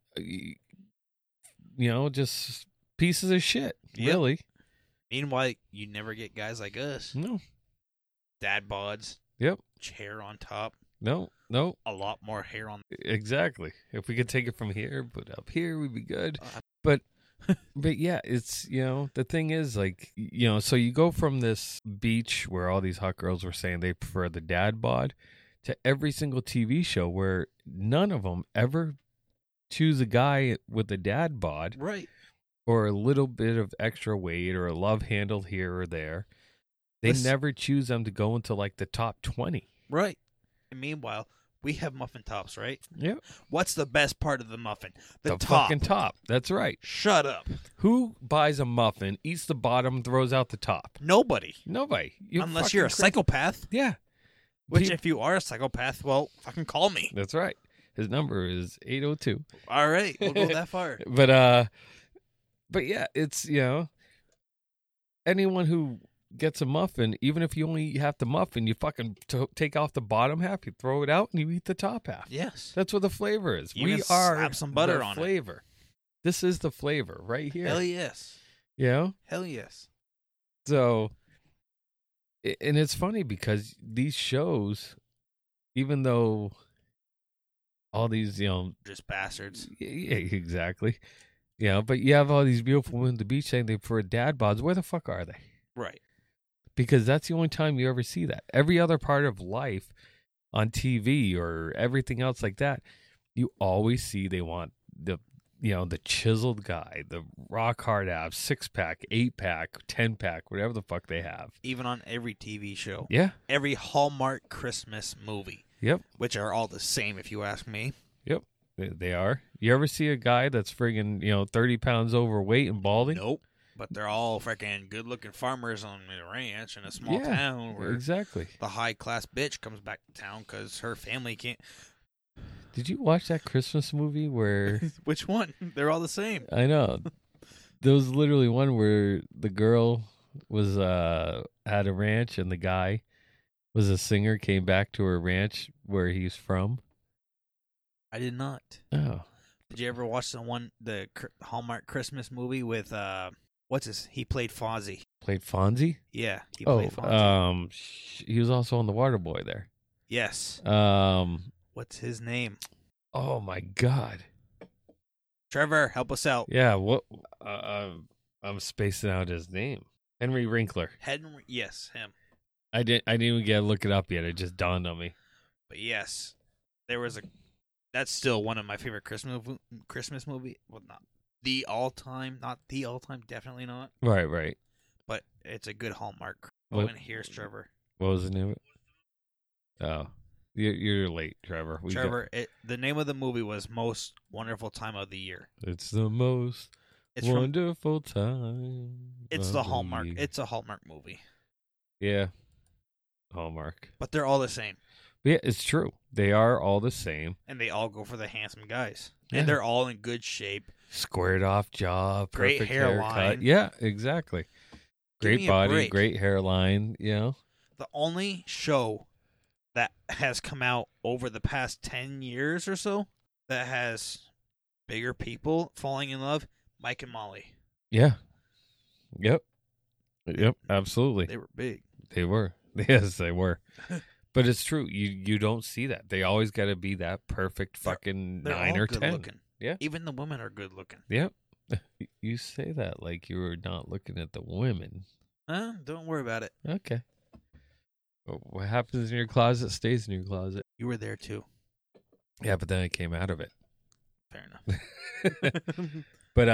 S2: Just pieces of shit.
S3: Yep.
S2: Really.
S3: Meanwhile, you never get guys like us.
S2: No.
S3: Dad bods.
S2: Yep.
S3: Hair on top.
S2: No.
S3: A lot more hair on.
S2: Exactly. If we could take it from here, but up here, we'd be good.
S3: Uh,
S2: But yeah, it's, the thing is like, so you go from this beach where all these hot girls were saying they prefer the dad bod to every single TV show where none of them ever choose a guy with a dad bod
S3: Right.
S2: or a little bit of extra weight or a love handle here or there. They
S3: Listen-
S2: never choose them to go into like the top 20.
S3: Right. And meanwhile, we have muffin tops, right?
S2: Yep.
S3: What's the best part of the muffin? The top.
S2: fucking top. That's right.
S3: Shut up.
S2: Who buys a muffin, eats the bottom, throws out the top?
S3: Nobody.
S2: Nobody.
S3: Unless you're a
S2: fucking
S3: psychopath.
S2: Yeah.
S3: Which,
S2: Pe-
S3: if you are a psychopath, well, fucking call me.
S2: That's right. His number is 802.
S3: All right. We'll go that far.
S2: But yeah, it's, anyone who gets a muffin, even if you only have the muffin, you fucking take off the bottom half, you throw it out, and you eat the top half.
S3: Yes.
S2: That's what the flavor is.
S3: Even
S2: We are
S3: slap some butter
S2: the
S3: on it.
S2: flavor. This is the flavor right here.
S3: Hell yes.
S2: Hell
S3: yes.
S2: So, and it's funny because these shows, even though all these,
S3: Just bastards.
S2: yeah, exactly. But you have all these beautiful women at the beach saying they prefer dad bods. Where the fuck are they?
S3: Right.
S2: Because that's the only time you ever see that. Every other part of life, on TV or everything else like that, you always see they want the chiseled guy, the rock hard abs, 6-pack, 8-pack, 10-pack, whatever the fuck they have.
S3: Even on every TV show.
S2: Yeah.
S3: Every Hallmark Christmas movie.
S2: Yep.
S3: Which are all the same, if you ask me.
S2: Yep. They are. You ever see a guy that's friggin', 30 pounds overweight and balding?
S3: Nope. But they're all freaking good-looking farmers on a ranch in a small town where
S2: exactly.
S3: the high-class bitch comes back to town because her family can't.
S2: Did you watch that Christmas movie where...
S3: Which one? They're all the same.
S2: I know. There was literally one where the girl was at a ranch and the guy was a singer, came back to her ranch where he's from.
S3: I did not.
S2: Oh.
S3: Did you ever watch the Hallmark Christmas movie with he played Fonzie.
S2: Played Fonzie?
S3: Yeah, he played Fonzie.
S2: He was also on The Waterboy there.
S3: Yes. What's his name?
S2: Oh my God.
S3: Trevor, help us out.
S2: Yeah, what? I'm spacing out his name. Henry Winkler.
S3: Henry, yes, him.
S2: I didn't even get to look it up yet. It just dawned on me.
S3: But yes, there was that's still one of my favorite Christmas movie. Well, not the all-time, definitely not.
S2: Right.
S3: But it's a good Hallmark.
S2: What?
S3: And here's Trevor.
S2: What was the name of it? Oh, you're late, Trevor.
S3: The name of the movie was Most Wonderful Time of the Year.
S2: It's the most wonderful time.
S3: It's the Hallmark. It's a Hallmark movie.
S2: Yeah, Hallmark.
S3: But they're all the same.
S2: Yeah, it's true. They are all the same.
S3: And they all go for the handsome guys.
S2: Yeah.
S3: And they're all in good shape.
S2: Squared off jaw,
S3: great
S2: perfect
S3: hairline.
S2: haircut. Yeah, exactly. Great body, great hairline,
S3: The only show that has come out over the past 10 years or so that has bigger people falling in love, Mike and Molly.
S2: Yeah. Yep, absolutely.
S3: They were big.
S2: They were. Yes, they were. But it's true. You don't see that. They always got to be that perfect fucking
S3: they're
S2: 9
S3: all
S2: or
S3: good
S2: 10.
S3: Looking.
S2: Yeah.
S3: Even the women are good looking.
S2: Yep. You say that like you were not looking at the women.
S3: Don't worry about it.
S2: Okay. What happens in your closet stays in your closet.
S3: You were there too.
S2: Yeah, but then I came out of it.
S3: Fair enough.
S2: But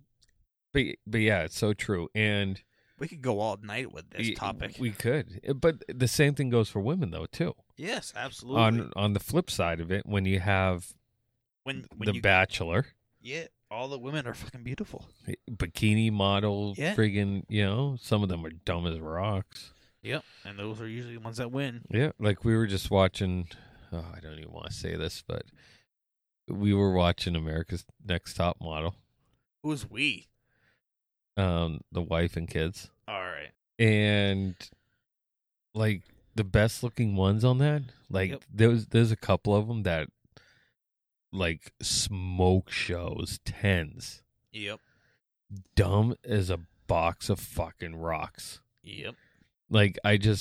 S2: yeah, it's so true. And
S3: we could go all night with this topic.
S2: We could. But the same thing goes for women though, too.
S3: Yes, absolutely.
S2: On the flip side of it, when you have
S3: when
S2: the Bachelor.
S3: Yeah, all the women are fucking beautiful.
S2: Bikini model, friggin', some of them are dumb as rocks.
S3: Yep, and those are usually the ones that win.
S2: Yeah, like we were just watching, I don't even want to say this, but we were watching America's Next Top Model.
S3: Who's we?
S2: The wife and kids.
S3: All right.
S2: And like the best looking ones on that, like there's a couple of them that like smoke shows 10s.
S3: Yep.
S2: Dumb as a box of fucking rocks.
S3: Yep.
S2: Like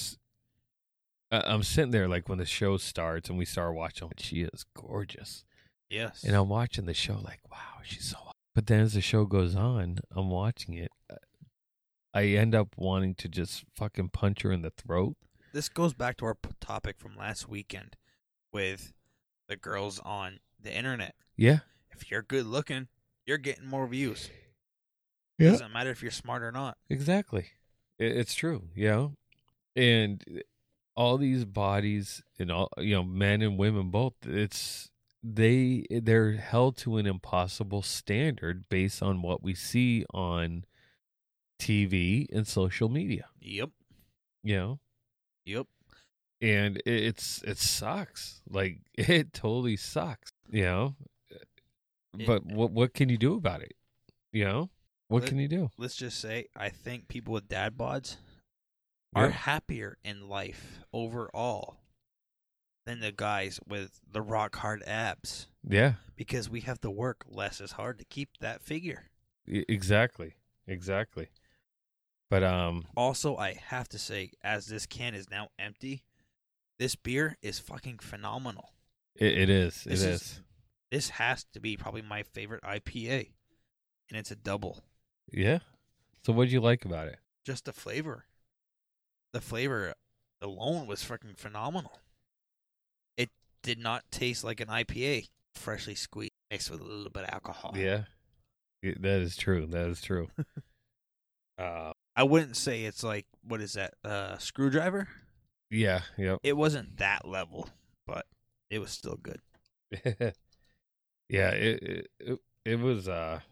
S2: I'm sitting there like when the show starts and we start watching, she is gorgeous.
S3: Yes.
S2: And I'm watching the show like, wow, she's so hot. But then as the show goes on, I'm watching it. I end up wanting to just fucking punch her in the throat.
S3: This goes back to our topic from last weekend with the girls on the internet.
S2: Yeah.
S3: If you're good looking, you're getting more views.
S2: Yeah.
S3: It doesn't matter if you're smart or not.
S2: Exactly. It's true, And all these bodies and all, men and women both, they're held to an impossible standard based on what we see on TV and social media.
S3: Yep.
S2: Yep. And it sucks. Like it totally sucks. But what can you do about it? What can you do?
S3: Let's just say I think people with dad bods are happier in life overall than the guys with the rock hard abs.
S2: Yeah.
S3: Because we have to work less as hard to keep that figure.
S2: Exactly. But
S3: also I have to say, as this can is now empty, this beer is fucking phenomenal.
S2: It is.
S3: This has to be probably my favorite IPA. And it's a double.
S2: Yeah. So what did you like about it?
S3: Just the flavor. The flavor alone was fucking phenomenal. did not taste like an IPA. Freshly squeezed, mixed with a little bit of alcohol.
S2: Yeah. That is true. That is true.
S3: I wouldn't say it's like, what is that, Screwdriver?
S2: Yeah. Yep.
S3: It wasn't that level, but it was still good.
S2: Yeah. It was.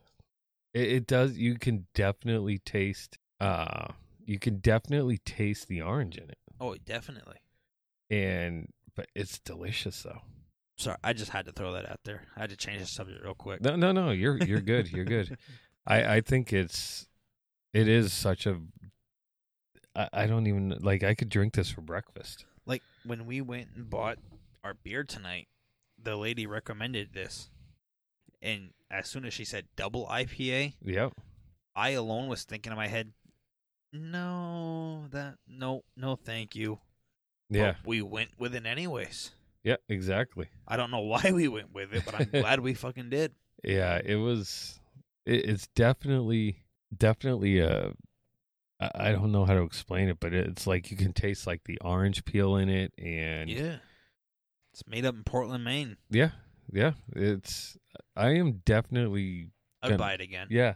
S2: It does. You can definitely taste. You can definitely taste the orange in it,
S3: Oh, definitely.
S2: but it's delicious though.
S3: Sorry, I just had to throw that out there. I had to change the subject real quick.
S2: No. You're good. You're good. I think it is such a. I don't even like. I could drink this for breakfast.
S3: Like, when we went and bought our beer tonight, the lady recommended this. And as soon as she said double IPA,
S2: Yep.
S3: I alone was thinking in my head, no, thank you.
S2: Yeah.
S3: But we went with it anyways.
S2: Yeah. Exactly.
S3: I don't know why we went with it, but I'm glad we fucking did.
S2: Yeah. It was. It's definitely a. I don't know how to explain it, but it's like you can taste like the orange peel in it, and
S3: Yeah. It's made up in Portland, Maine.
S2: yeah. It's. I am definitely.
S3: I'd buy it again.
S2: Yeah.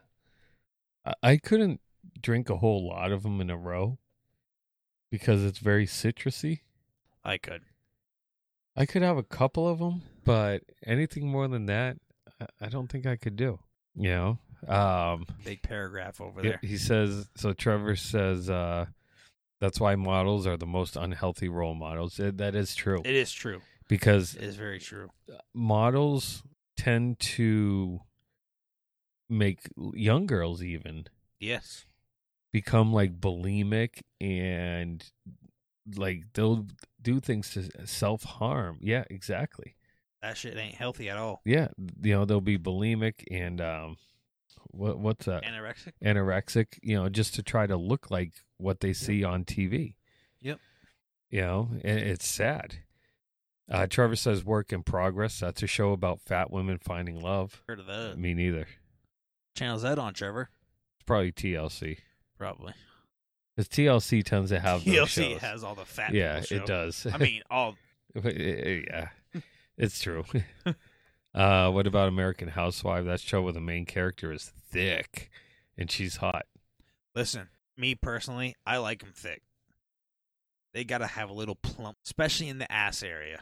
S2: I couldn't drink a whole lot of them in a row because it's very citrusy.
S3: I could.
S2: I could have a couple of them, but anything more than that, I don't think I could do. You know,
S3: Big paragraph over there.
S2: he says. So Trevor says that's why models are the most unhealthy role models. That is true
S3: It is true.
S2: because
S3: It is very true.
S2: models tend to make young girls even
S3: Yes.
S2: become like bulimic and like they'll do things to self-harm. Yeah, exactly.
S3: That shit ain't healthy at all.
S2: Yeah, they'll be bulimic and what's that?
S3: Anorexic?
S2: Anorexic, just to try to look like what they see on TV.
S3: Yep.
S2: And it's sad. Trevor says work in progress. That's a show about fat women finding love.
S3: Heard of that.
S2: Me neither.
S3: Channel's that on, Trevor?
S2: It's probably TLC.
S3: Probably.
S2: Because TLC tends to have those
S3: TLC
S2: shows.
S3: has all the fat
S2: Yeah,
S3: people show.
S2: it does.
S3: I mean, all...
S2: Yeah, it's true. What about American Housewife? That show where the main character is thick and she's hot.
S3: Listen, me personally, I like them thick. They gotta have a little plump, especially in the ass area.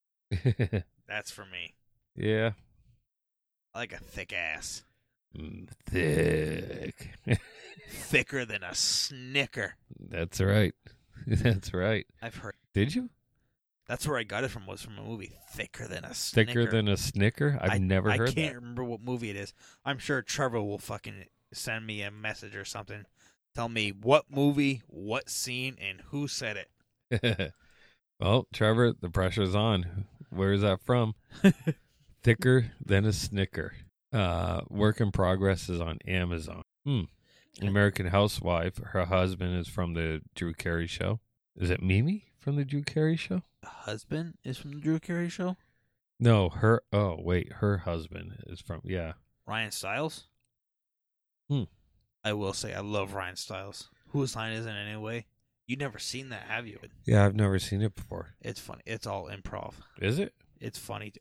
S3: That's for me.
S2: Yeah.
S3: I like a thick ass.
S2: Thick.
S3: Thicker than a snicker.
S2: That's right. That's right.
S3: I've heard.
S2: Did you?
S3: That's where I got it from, was from a movie. Thicker than a snicker.
S2: Thicker than a Snicker? I've never heard
S3: I can't
S2: that.
S3: remember what movie it is. I'm sure Trevor will fucking send me a message or something. Tell me what movie, what scene, and who said it.
S2: Well, Trevor, the pressure's on. Where is that from? Thicker than a Snicker. Work in Progress is on Amazon. American Housewife, her husband is from the Drew Carey Show. Is it Mimi from the Drew Carey Show?
S3: The husband is from the Drew Carey Show?
S2: No, her husband is from, yeah.
S3: Ryan Stiles?
S2: Hmm.
S3: I will say I love Ryan Stiles. Whose line is it anyway? You never seen that, have you?
S2: Yeah, I've never seen it before.
S3: It's funny. It's all improv.
S2: Is it?
S3: It's funny.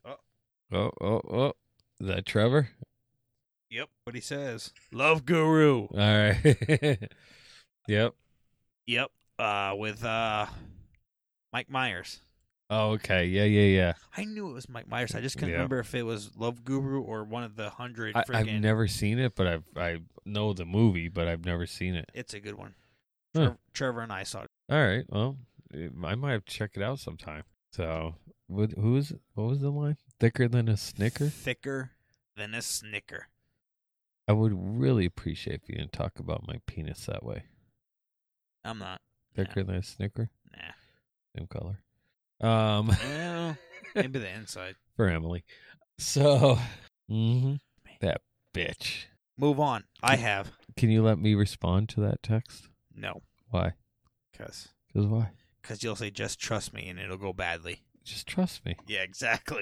S2: Oh. Is that Trevor?
S3: Yep. What he says. Love Guru.
S2: All right. Yep.
S3: Yep. With Mike Myers.
S2: Oh, okay. Yeah.
S3: I knew it was Mike Myers. I just couldn't
S2: Yeah.
S3: remember if it was Love Guru or one of the 100
S2: I've
S3: friggin'...
S2: never seen it, but I know the movie, but I've never seen it.
S3: It's a good one.
S2: Huh.
S3: Trevor and I saw it.
S2: All right. Well, I might have to check it out sometime. So, what was the line? Thicker than a Snicker?
S3: Thicker than a snicker.
S2: I would really appreciate if you didn't talk about my penis that way.
S3: I'm not.
S2: Thicker than a Snicker?
S3: Nah.
S2: Same color.
S3: Well, maybe the inside.
S2: For Emily. So, that bitch.
S3: Move on. I have.
S2: Can you let me respond to that text?
S3: No.
S2: Why?
S3: Because
S2: Why?
S3: you'll say, just trust me, and it'll go badly.
S2: Just trust me.
S3: Yeah, exactly.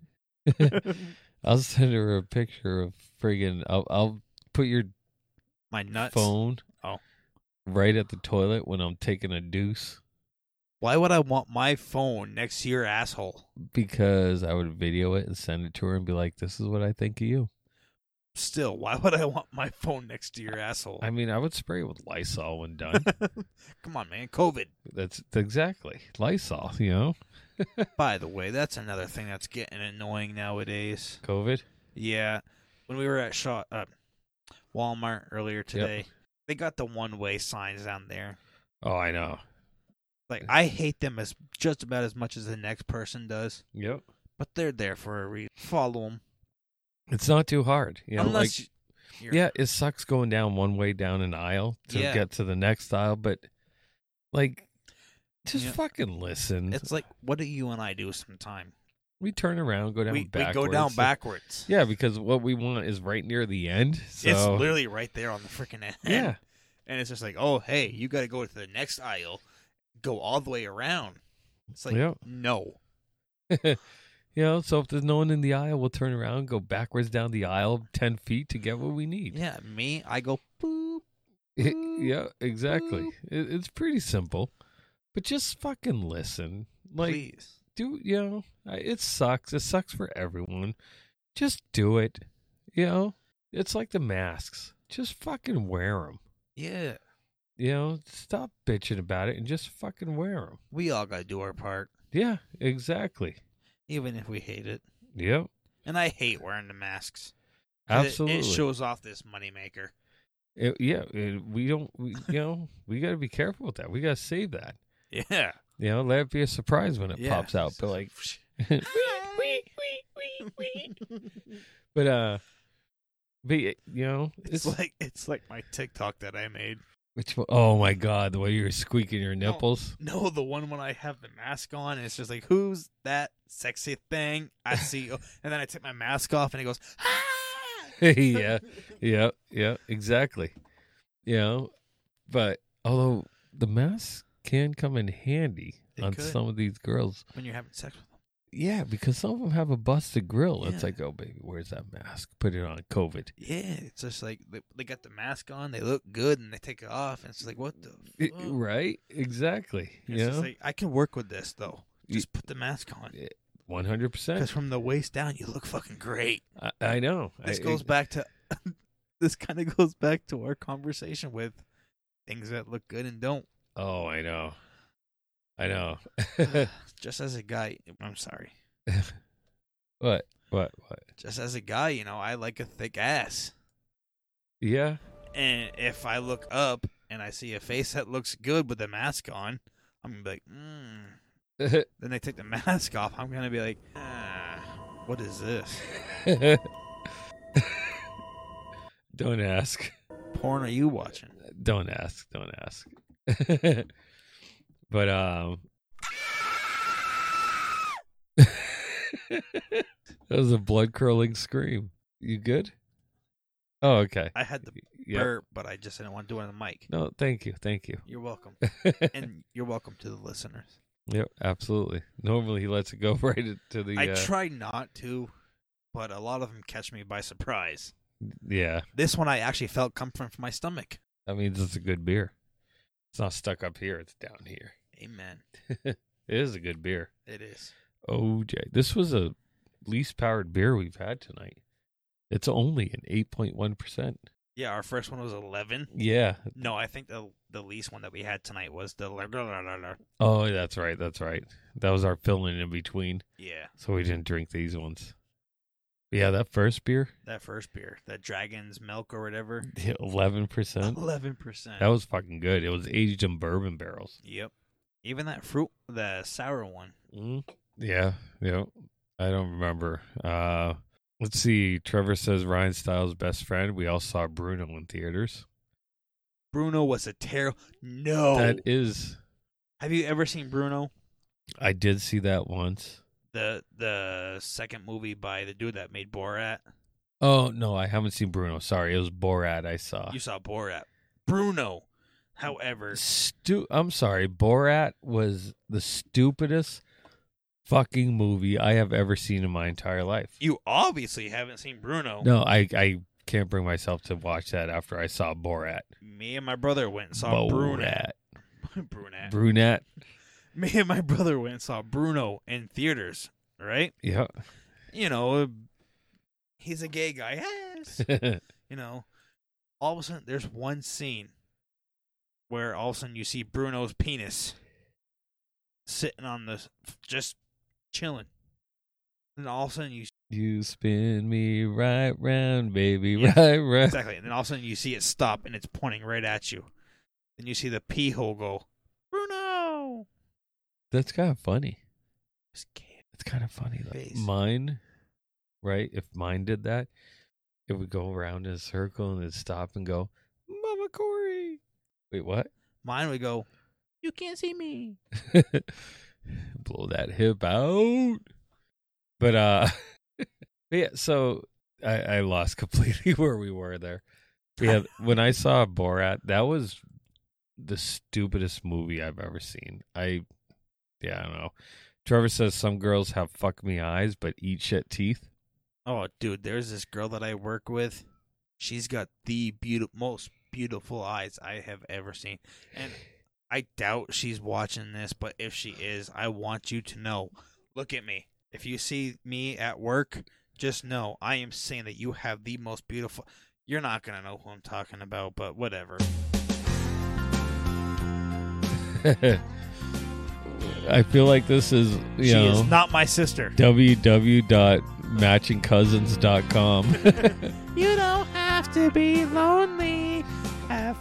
S2: I'll send her a picture of friggin'. I'll put your
S3: My nuts.
S2: phone
S3: Oh.
S2: right at the toilet when I'm taking a deuce.
S3: Why would I want my phone next to your asshole?
S2: Because I would video it and send it to her and be like, "This is what I think of you."
S3: Still, why would I want my phone next to your asshole?
S2: I mean, I would spray it with Lysol when done.
S3: Come on, man. COVID.
S2: That's exactly Lysol. You know,
S3: By the way, that's another thing that's getting annoying nowadays.
S2: COVID.
S3: Yeah. When we were at Walmart earlier today, they got the one-way signs down there.
S2: Oh, I know.
S3: Like, I hate them as just about as much as the next person does,
S2: Yep.
S3: but they're there for a reason. Follow them.
S2: It's not too hard. You know,
S3: Unless
S2: like,
S3: you're...
S2: yeah, it sucks going down one way down an aisle to
S3: Yeah.
S2: get to the next aisle, but like, just
S3: Yeah.
S2: fucking listen.
S3: It's like, what do you and I do sometime?
S2: We turn around, go down
S3: We
S2: backwards.
S3: go down backwards.
S2: Yeah, because what we want is right near the end. So
S3: It's literally right there on the freaking end.
S2: yeah,
S3: And it's just like, oh, hey, you got to go to the next aisle, go all the way around. It's like,
S2: Yeah.
S3: no.
S2: you know. So if there's no one in the aisle, we'll turn around, go backwards down the aisle 10 feet to get what we need.
S3: Yeah, me, I go, boop.
S2: Yeah, exactly. It's pretty simple, but just fucking listen. Like,
S3: Please.
S2: do you know? It sucks. It sucks for everyone. Just do it. You know, it's like the masks. Just fucking wear them.
S3: Yeah.
S2: You know, stop bitching about it and just fucking wear them.
S3: We all got to do our part,
S2: Yeah, exactly.
S3: even if we hate it.
S2: Yep,
S3: And I hate wearing the masks. 'Cause
S2: absolutely.
S3: It shows off this moneymaker.
S2: We don't. We got to be careful with that. We got to save that.
S3: Yeah.
S2: You know, let it be a surprise when it
S3: Yeah.
S2: pops out. But like, but you know,
S3: It's like my TikTok that I made.
S2: which one? Oh my god, the way you're squeaking your nipples.
S3: No, the one when I have the mask on, and it's just like, who's that sexy thing I see? And then I take my mask off, and it goes, ah!
S2: yeah, exactly. You know, but although the mask can come in handy
S3: It
S2: on
S3: could.
S2: some of these girls.
S3: When you're having sex with them.
S2: Yeah, because some of them have a busted grill. It's
S3: Yeah.
S2: like, oh baby, where's that mask? Put it on. COVID.
S3: Yeah, it's just like they got the mask on, they look good, and they take it off, and it's like, what the fuck?
S2: Right? Exactly.
S3: It's
S2: You
S3: just
S2: know,
S3: like, I can work with this, though. Just put the mask on.
S2: 100%.
S3: Because from the waist down, you look fucking great.
S2: I know.
S3: This goes back to... this kind of goes back to our conversation with things that look good and don't.
S2: Oh, I know. I know.
S3: Just as a guy... I'm sorry.
S2: What?
S3: Just as a guy, you know, I like a thick ass.
S2: Yeah.
S3: And if I look up and I see a face that looks good with a mask on, I'm going to be like, Then they take the mask off. I'm going to be like, what is this?
S2: Don't ask.
S3: Porn are you watching?
S2: Don't ask. Don't ask. But that was a blood curling scream. You good? Oh, okay.
S3: I had the
S2: Yep.
S3: burp, but I just didn't want to do it on the mic.
S2: No, thank you.
S3: You're welcome.
S2: Yep,
S3: And you're welcome to the listeners.
S2: absolutely. Normally he lets it go right into the.
S3: I try not to, but a lot of them catch me by surprise.
S2: Yeah,
S3: This one I actually felt comfort from my stomach.
S2: that means it's a good beer. It's not stuck up here. It's down here.
S3: Amen.
S2: It is a good beer.
S3: It is.
S2: OJ. This was a least powered beer we've had tonight. It's only an 8.1%.
S3: Yeah, our first one was 11.
S2: Yeah.
S3: No, I think the least one that we had tonight was the...
S2: Oh, that's right. That's right. That was our filling in between.
S3: Yeah,
S2: So we didn't drink these ones. Yeah, that first beer,
S3: that first beer. That Dragon's Milk or whatever.
S2: 11%.
S3: 11%.
S2: That was fucking good. It was aged in bourbon barrels.
S3: Yep. Even that fruit, the sour one.
S2: Yeah. I don't remember. Let's see. Trevor says Ryan Stiles' best friend. We all saw Bruno in theaters.
S3: Bruno was a terrible... No.
S2: That is...
S3: Have you ever seen Bruno?
S2: I did see that once.
S3: The second movie by the dude that made Borat.
S2: Oh, no, I haven't seen Bruno. Sorry, it was Borat I saw.
S3: You saw Borat. Bruno, however...
S2: I'm sorry. Borat was the stupidest fucking movie I have ever seen in my entire life.
S3: You obviously haven't seen Bruno.
S2: No, I can't bring myself to watch that after I saw Borat.
S3: Me and my brother went and saw Brunette.
S2: Brunette.
S3: Me and my brother went and saw Bruno in theaters, right?
S2: Yeah.
S3: You know, he's a gay guy. Yes. You know, all of a sudden there's one scene where all of a sudden you see Bruno's penis sitting on the, just chilling. And all of a sudden
S2: You spin me right round, baby, right round.
S3: exactly. And then all of a sudden you see it stop and it's pointing right at you. Then you see the pee hole go, Bruno.
S2: That's kind of funny.
S3: This kid.
S2: It's kind of funny. Like
S3: Face.
S2: mine, right? If mine did that, it would go around in a circle and it'd stop and go, Mama Corey. Wait, what?
S3: Mine would go, you can't see me.
S2: Blow that hip out. But yeah, so I lost completely where we were there. Yeah, when I saw Borat, that was the stupidest movie I've ever seen. I don't know. Trevor says some girls have fuck me eyes but eat shit teeth.
S3: Oh, dude, there's this girl that I work with. She's got the most beautiful eyes I have ever seen. And I doubt she's watching this, but if she is, I want you to know. Look at me. If you see me at work, just know I am saying that you have the most beautiful. You're not going to know who I'm talking about, but whatever.
S2: I feel like this is,
S3: She is not my sister.
S2: www.matchingcousins.com.
S3: You don't have to be lonely at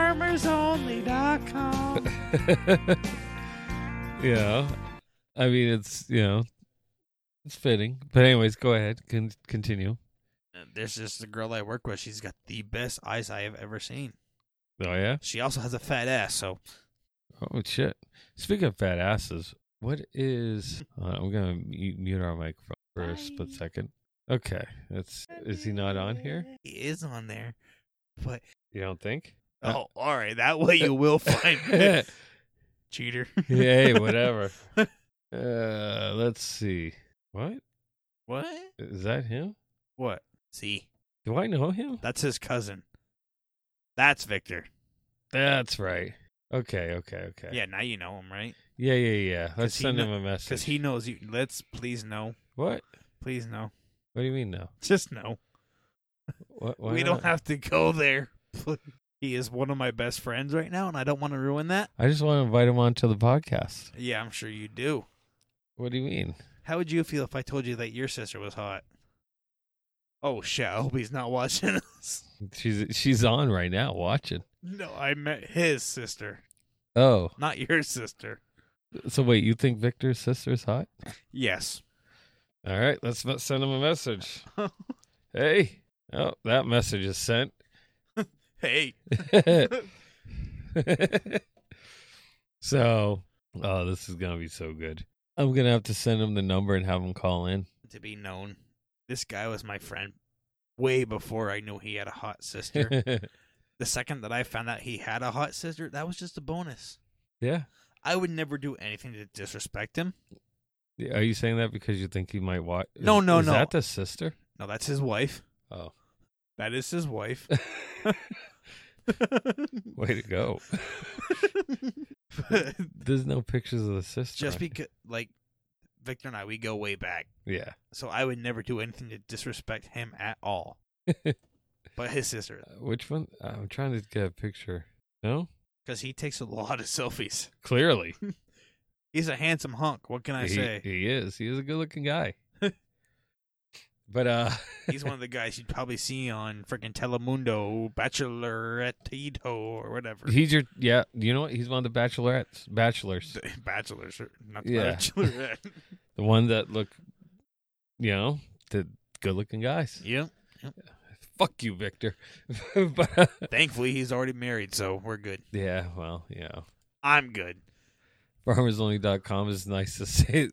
S3: farmersonly.com.
S2: Yeah. I mean, it's, it's fitting. But anyways, go ahead. Continue.
S3: There's just a girl I work with. She's got the best eyes I have ever seen.
S2: Oh, yeah?
S3: She also has a fat ass, so.
S2: Oh, shit. Speaking of fat asses, what is... I'm going to mute our microphone for a split second. Okay. Is he not on here?
S3: He is on there. But,
S2: You don't think?
S3: oh, all right. That way you will find me. Cheater.
S2: Hey, whatever. Let's see. What?
S3: What?
S2: Is that him?
S3: What? See,
S2: Do I know him?
S3: that's his cousin. That's Victor.
S2: That's right. Okay.
S3: Yeah, now you know him, right?
S2: Yeah. Let's
S3: 'Cause he
S2: send him
S3: kno-
S2: a message.
S3: Because he knows you. Let's please know.
S2: What?
S3: Please know.
S2: What do you mean no?
S3: Just know.
S2: What? Why
S3: We
S2: not?
S3: don't have to go there. He is one of my best friends right now, and I don't want to ruin that.
S2: I just want to invite him onto the podcast.
S3: Yeah, I'm sure you do.
S2: What do you mean?
S3: How would you feel if I told you that your sister was hot? Oh shit! I hope he's not watching us.
S2: She's on right now watching.
S3: No, I met his sister,
S2: Oh,
S3: not your sister.
S2: so wait, you think Victor's sister's hot?
S3: Yes.
S2: All right, let's send him a message. Hey, oh, that message is sent.
S3: Hey.
S2: So, this is gonna be so good. I'm gonna have to send him the number and have him call in.
S3: To be known, this guy was my friend way before I knew he had a hot sister. The second that I found out he had a hot sister, that was just a bonus.
S2: Yeah.
S3: I would never do anything to disrespect him.
S2: Are you saying that because you think he might watch?
S3: No.
S2: Is that the sister?
S3: No, that's his wife.
S2: Oh,
S3: That is his wife.
S2: way to go. There's no pictures of the sister.
S3: Just because, like, Victor and I, we go way back.
S2: Yeah.
S3: So I would never do anything to disrespect him at all. But his sister,
S2: Which one? I'm trying to get a picture. No?
S3: because he takes a lot of selfies.
S2: Clearly.
S3: He's a handsome hunk. What can I say?
S2: He is. He is a good looking guy. But
S3: He's one of the guys you'd probably see on freaking Telemundo, Bachelorette or whatever.
S2: he's you know what? He's one of the bachelors.
S3: Bachelors, not the
S2: Yeah.
S3: Bachelorette.
S2: The one that look, the good looking guys.
S3: Yep.
S2: Fuck you, Victor. But,
S3: Thankfully, he's already married, so we're good.
S2: yeah, well,
S3: I'm good.
S2: FarmersOnly.com is nice to say.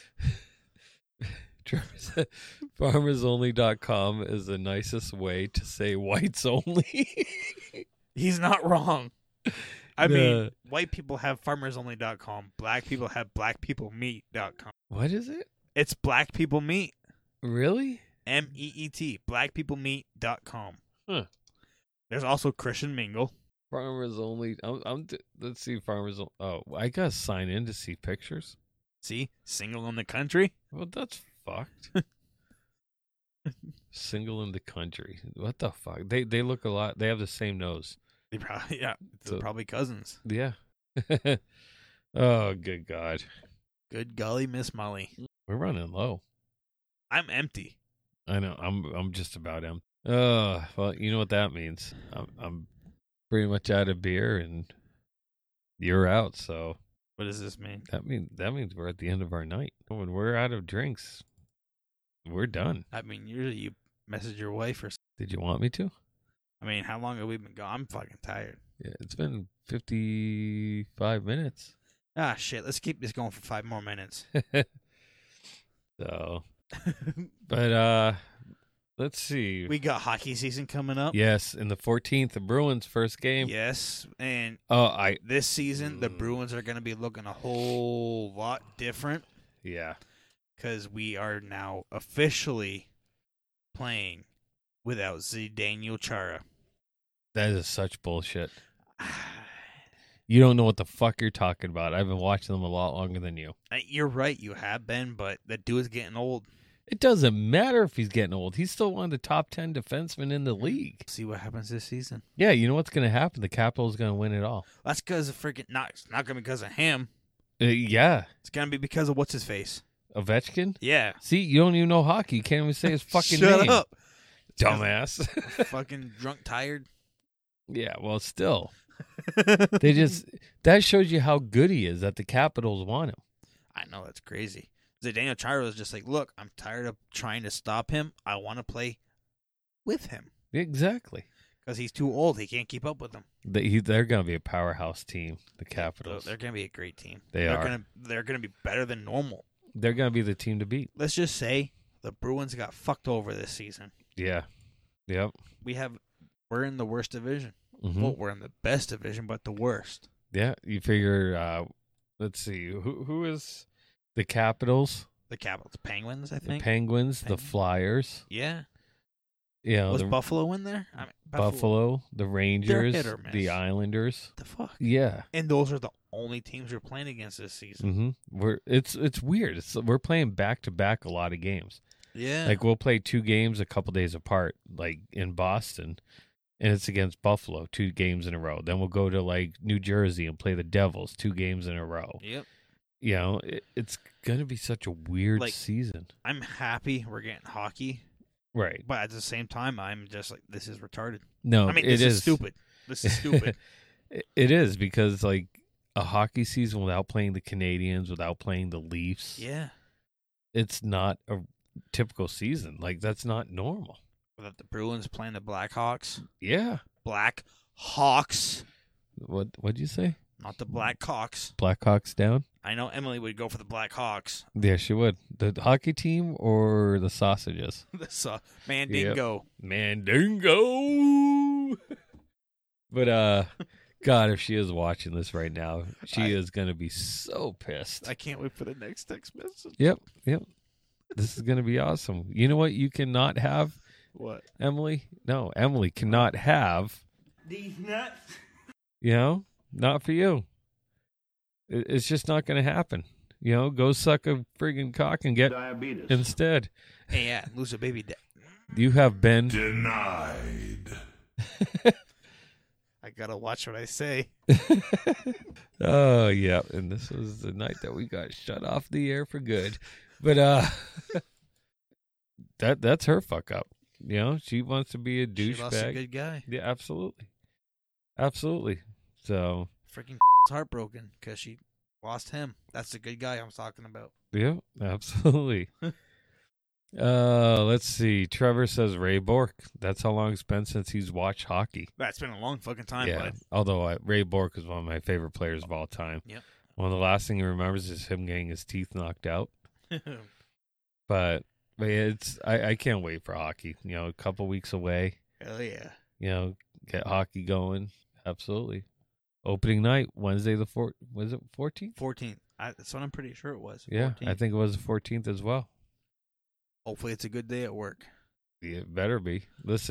S2: Trevor said, FarmersOnly.com is the nicest way to say whites only.
S3: He's not wrong. I mean, white people have farmersonly.com. Black people have blackpeoplemeat.com.
S2: What is it?
S3: It's Black People Meat.
S2: Really?
S3: MEET. Blackpeoplemeat.com.
S2: Huh.
S3: There's also Christian Mingle.
S2: Farmers only. Let's see. Farmers. Oh, I gotta sign in to see pictures.
S3: See, single in the country.
S2: Well, that's fucked. Single in the country. What the fuck? They look a lot. They have the same nose.
S3: They probably they're
S2: So-
S3: probably cousins.
S2: Yeah. Oh, good God.
S3: Good golly, Miss Molly.
S2: We're running low.
S3: I'm empty.
S2: I know. I'm just about empty. Well, you know what that means. I'm pretty much out of beer, and you're out. So
S3: What does this mean?
S2: that means we're at the end of our night. When we're out of drinks, we're done.
S3: I mean, usually you message your wife or.
S2: Did you want me to?
S3: I mean, how long have we been gone? I'm fucking tired.
S2: Yeah, it's been 55 minutes.
S3: Ah, shit. Let's keep this going for 5 more minutes.
S2: So, but let's see.
S3: We got hockey season coming up.
S2: Yes, in the 14th, the Bruins' first game.
S3: Yes, and
S2: Oh,
S3: this season the Bruins are going to be looking a whole lot different
S2: yeah.
S3: because we are now officially playing without Zdeno Chara.
S2: That is such bullshit. You don't know what the fuck you're talking about. I've been watching them a lot longer than you.
S3: You're right, you have been, but the dude's getting old.
S2: It doesn't matter if he's getting old. He's still one of the top 10 defensemen in the league.
S3: See what happens this season.
S2: Yeah, you know what's going to happen? The Capitals going to win it all.
S3: That's because of freaking it's not going to be because of him.
S2: Yeah.
S3: It's going to be because of what's his face.
S2: Ovechkin?
S3: Yeah.
S2: See, you don't even know hockey. You can't even say his fucking
S3: Shut
S2: name.
S3: up.
S2: Dumbass.
S3: Fucking drunk, tired.
S2: Yeah, well, still. That shows you how good he is that the Capitals want him.
S3: I know, that's crazy. Zdeno Chara was just like, look, I'm tired of trying to stop him. I want to play with him
S2: Exactly.
S3: because he's too old. He can't keep up with them.
S2: They're going to be a powerhouse team, the Capitals.
S3: They're going to be a great team.
S2: They are.
S3: They're going to be better than normal.
S2: They're going to be the team to beat.
S3: Let's just say the Bruins got fucked over this season.
S2: Yeah. Yep.
S3: We're in the worst division.
S2: Mhm.
S3: Well, we're in the best division, but the worst.
S2: Yeah, you figure. Let's see, who is the Capitals,
S3: The Capitals, Penguins, I
S2: the
S3: think.
S2: Penguins, the
S3: Penguins.
S2: Flyers.
S3: Yeah.
S2: You know,
S3: Was
S2: the
S3: Buffalo in there? I mean,
S2: Buffalo, the Rangers,
S3: hit or miss.
S2: the Islanders.
S3: The fuck?
S2: Yeah.
S3: And those are the only teams we're playing against this season.
S2: It's weird. We're playing back to back a lot of games.
S3: Yeah.
S2: Like we'll play 2 games a couple days apart, like in Boston, and it's against Buffalo 2 games in a row. Then we'll go to like New Jersey and play the Devils 2 games in a row.
S3: Yep.
S2: You know, it's gonna be such a weird
S3: Like-
S2: season,
S3: I'm happy we're getting hockey,
S2: right?
S3: but at the same time, I'm just like, this is retarded.
S2: No,
S3: I mean,
S2: it
S3: this is stupid. This is stupid.
S2: It is because like a hockey season without playing the Canadians, without playing the Leafs,
S3: Yeah.
S2: it's not a typical season. Like that's not normal.
S3: Without the Bruins playing the Blackhawks.
S2: Yeah.
S3: Black Hawks,
S2: What'd you say?
S3: not the Blackhawks.
S2: Blackhawks down?
S3: I know Emily would go for the Blackhawks.
S2: Yeah, she would. The hockey team or the sausages?
S3: This Mandingo.
S2: Mandingo. But God, if she is watching this right now, she is gonna be so pissed.
S3: I can't wait for the next text message.
S2: Yep. This is gonna be awesome. You know what you cannot have,
S3: What?
S2: Emily? No, Emily cannot have.
S3: These nuts.
S2: You know, not for you. It's just not gonna happen. You know, go suck a friggin' cock and get
S5: Diabetes.
S2: instead.
S3: Hey, yeah, lose a baby.
S2: You have been.
S1: Denied.
S3: I gotta watch what I say.
S2: Oh yeah, and this was the night that we got shut off the air for good. But that's her fuck up. You know, she wants to be a
S3: She lost a
S2: douchebag.
S3: good guy.
S2: Yeah, absolutely. So
S3: Freaking heartbroken because she lost him. That's the good guy I'm talking about.
S2: yeah, absolutely. Let's see. Trevor says Ray Bork. That's how long it's been since he's watched hockey.
S3: That's been a long fucking time,
S2: Yeah. Although Ray Bork is one of my favorite players of all time.
S3: Yep.
S2: One of the last thing he remembers is him getting his teeth knocked out.
S3: bud.
S2: But it's I can't wait for hockey. You know, a couple weeks away.
S3: Hell yeah.
S2: You know, get hockey going. Absolutely. Opening night, Wednesday the 4th. Was it 14th?
S3: 14th. That's what I'm pretty sure it was.
S2: Yeah,
S3: 14th.
S2: I think it was the 14th as well.
S3: Hopefully it's a good day at work.
S2: It better be. Listen,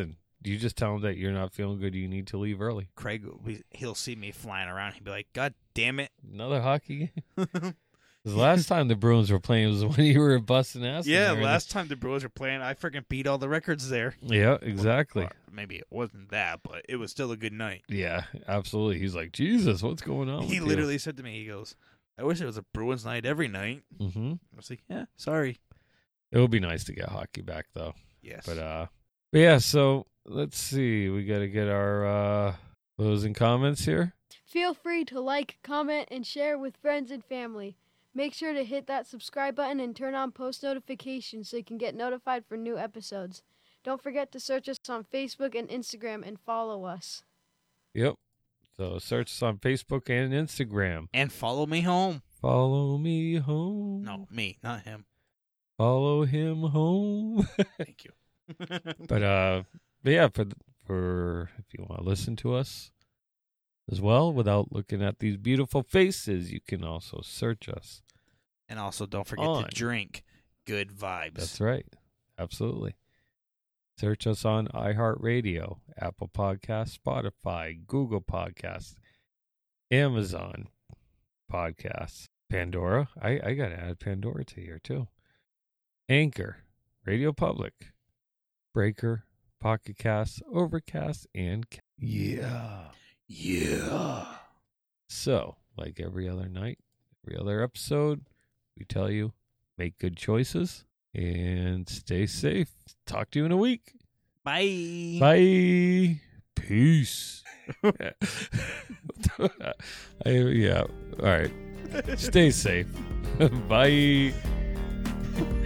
S2: You just tell him that you're not feeling good. You need to leave early.
S3: Craig, he'll see me flying around. He'll be like, God damn it.
S2: Another hockey game? The last time the Bruins were playing was when you were busting ass.
S3: Yeah, last time the Bruins were playing, I freaking beat all the records there.
S2: Yeah, exactly.
S3: Well, maybe it wasn't that, but it was still a good night.
S2: Yeah, absolutely. He's like, Jesus, what's going on?
S3: He
S2: with
S3: literally said to me, he goes, I wish it was a Bruins night every night.
S2: you? Mm-hmm.
S3: I was like, yeah, sorry.
S2: It would be nice to get hockey back, though.
S3: Yes.
S2: But yeah. So let's see. We got to get our closing comments here.
S5: Feel free to like, comment, and share with friends and family. Make sure to hit that subscribe button and turn on post notifications so you can get notified for new episodes. Don't forget to search us on Facebook and Instagram and follow us.
S2: Yep. So search us on Facebook and Instagram.
S3: And follow me home.
S2: Follow me home.
S3: No, me, not him.
S2: Follow him home.
S3: Thank you.
S2: But yeah, for if you want to listen to us as well without looking at these beautiful faces, you can also search us.
S3: And also, don't forget
S2: On.
S3: to drink good vibes.
S2: That's right. Absolutely. Search us on iHeartRadio, Apple Podcasts, Spotify, Google Podcasts, Amazon Podcasts, Pandora. I got to add Pandora to here too. Anchor, Radio Public, Breaker, Pocket Casts, Overcast, and
S3: Yeah.
S2: So, like every other night, every other episode, we tell you, make good choices and stay safe. Talk to you in a week.
S3: Bye.
S2: Bye. Peace. Yeah. All right. Stay safe. Bye.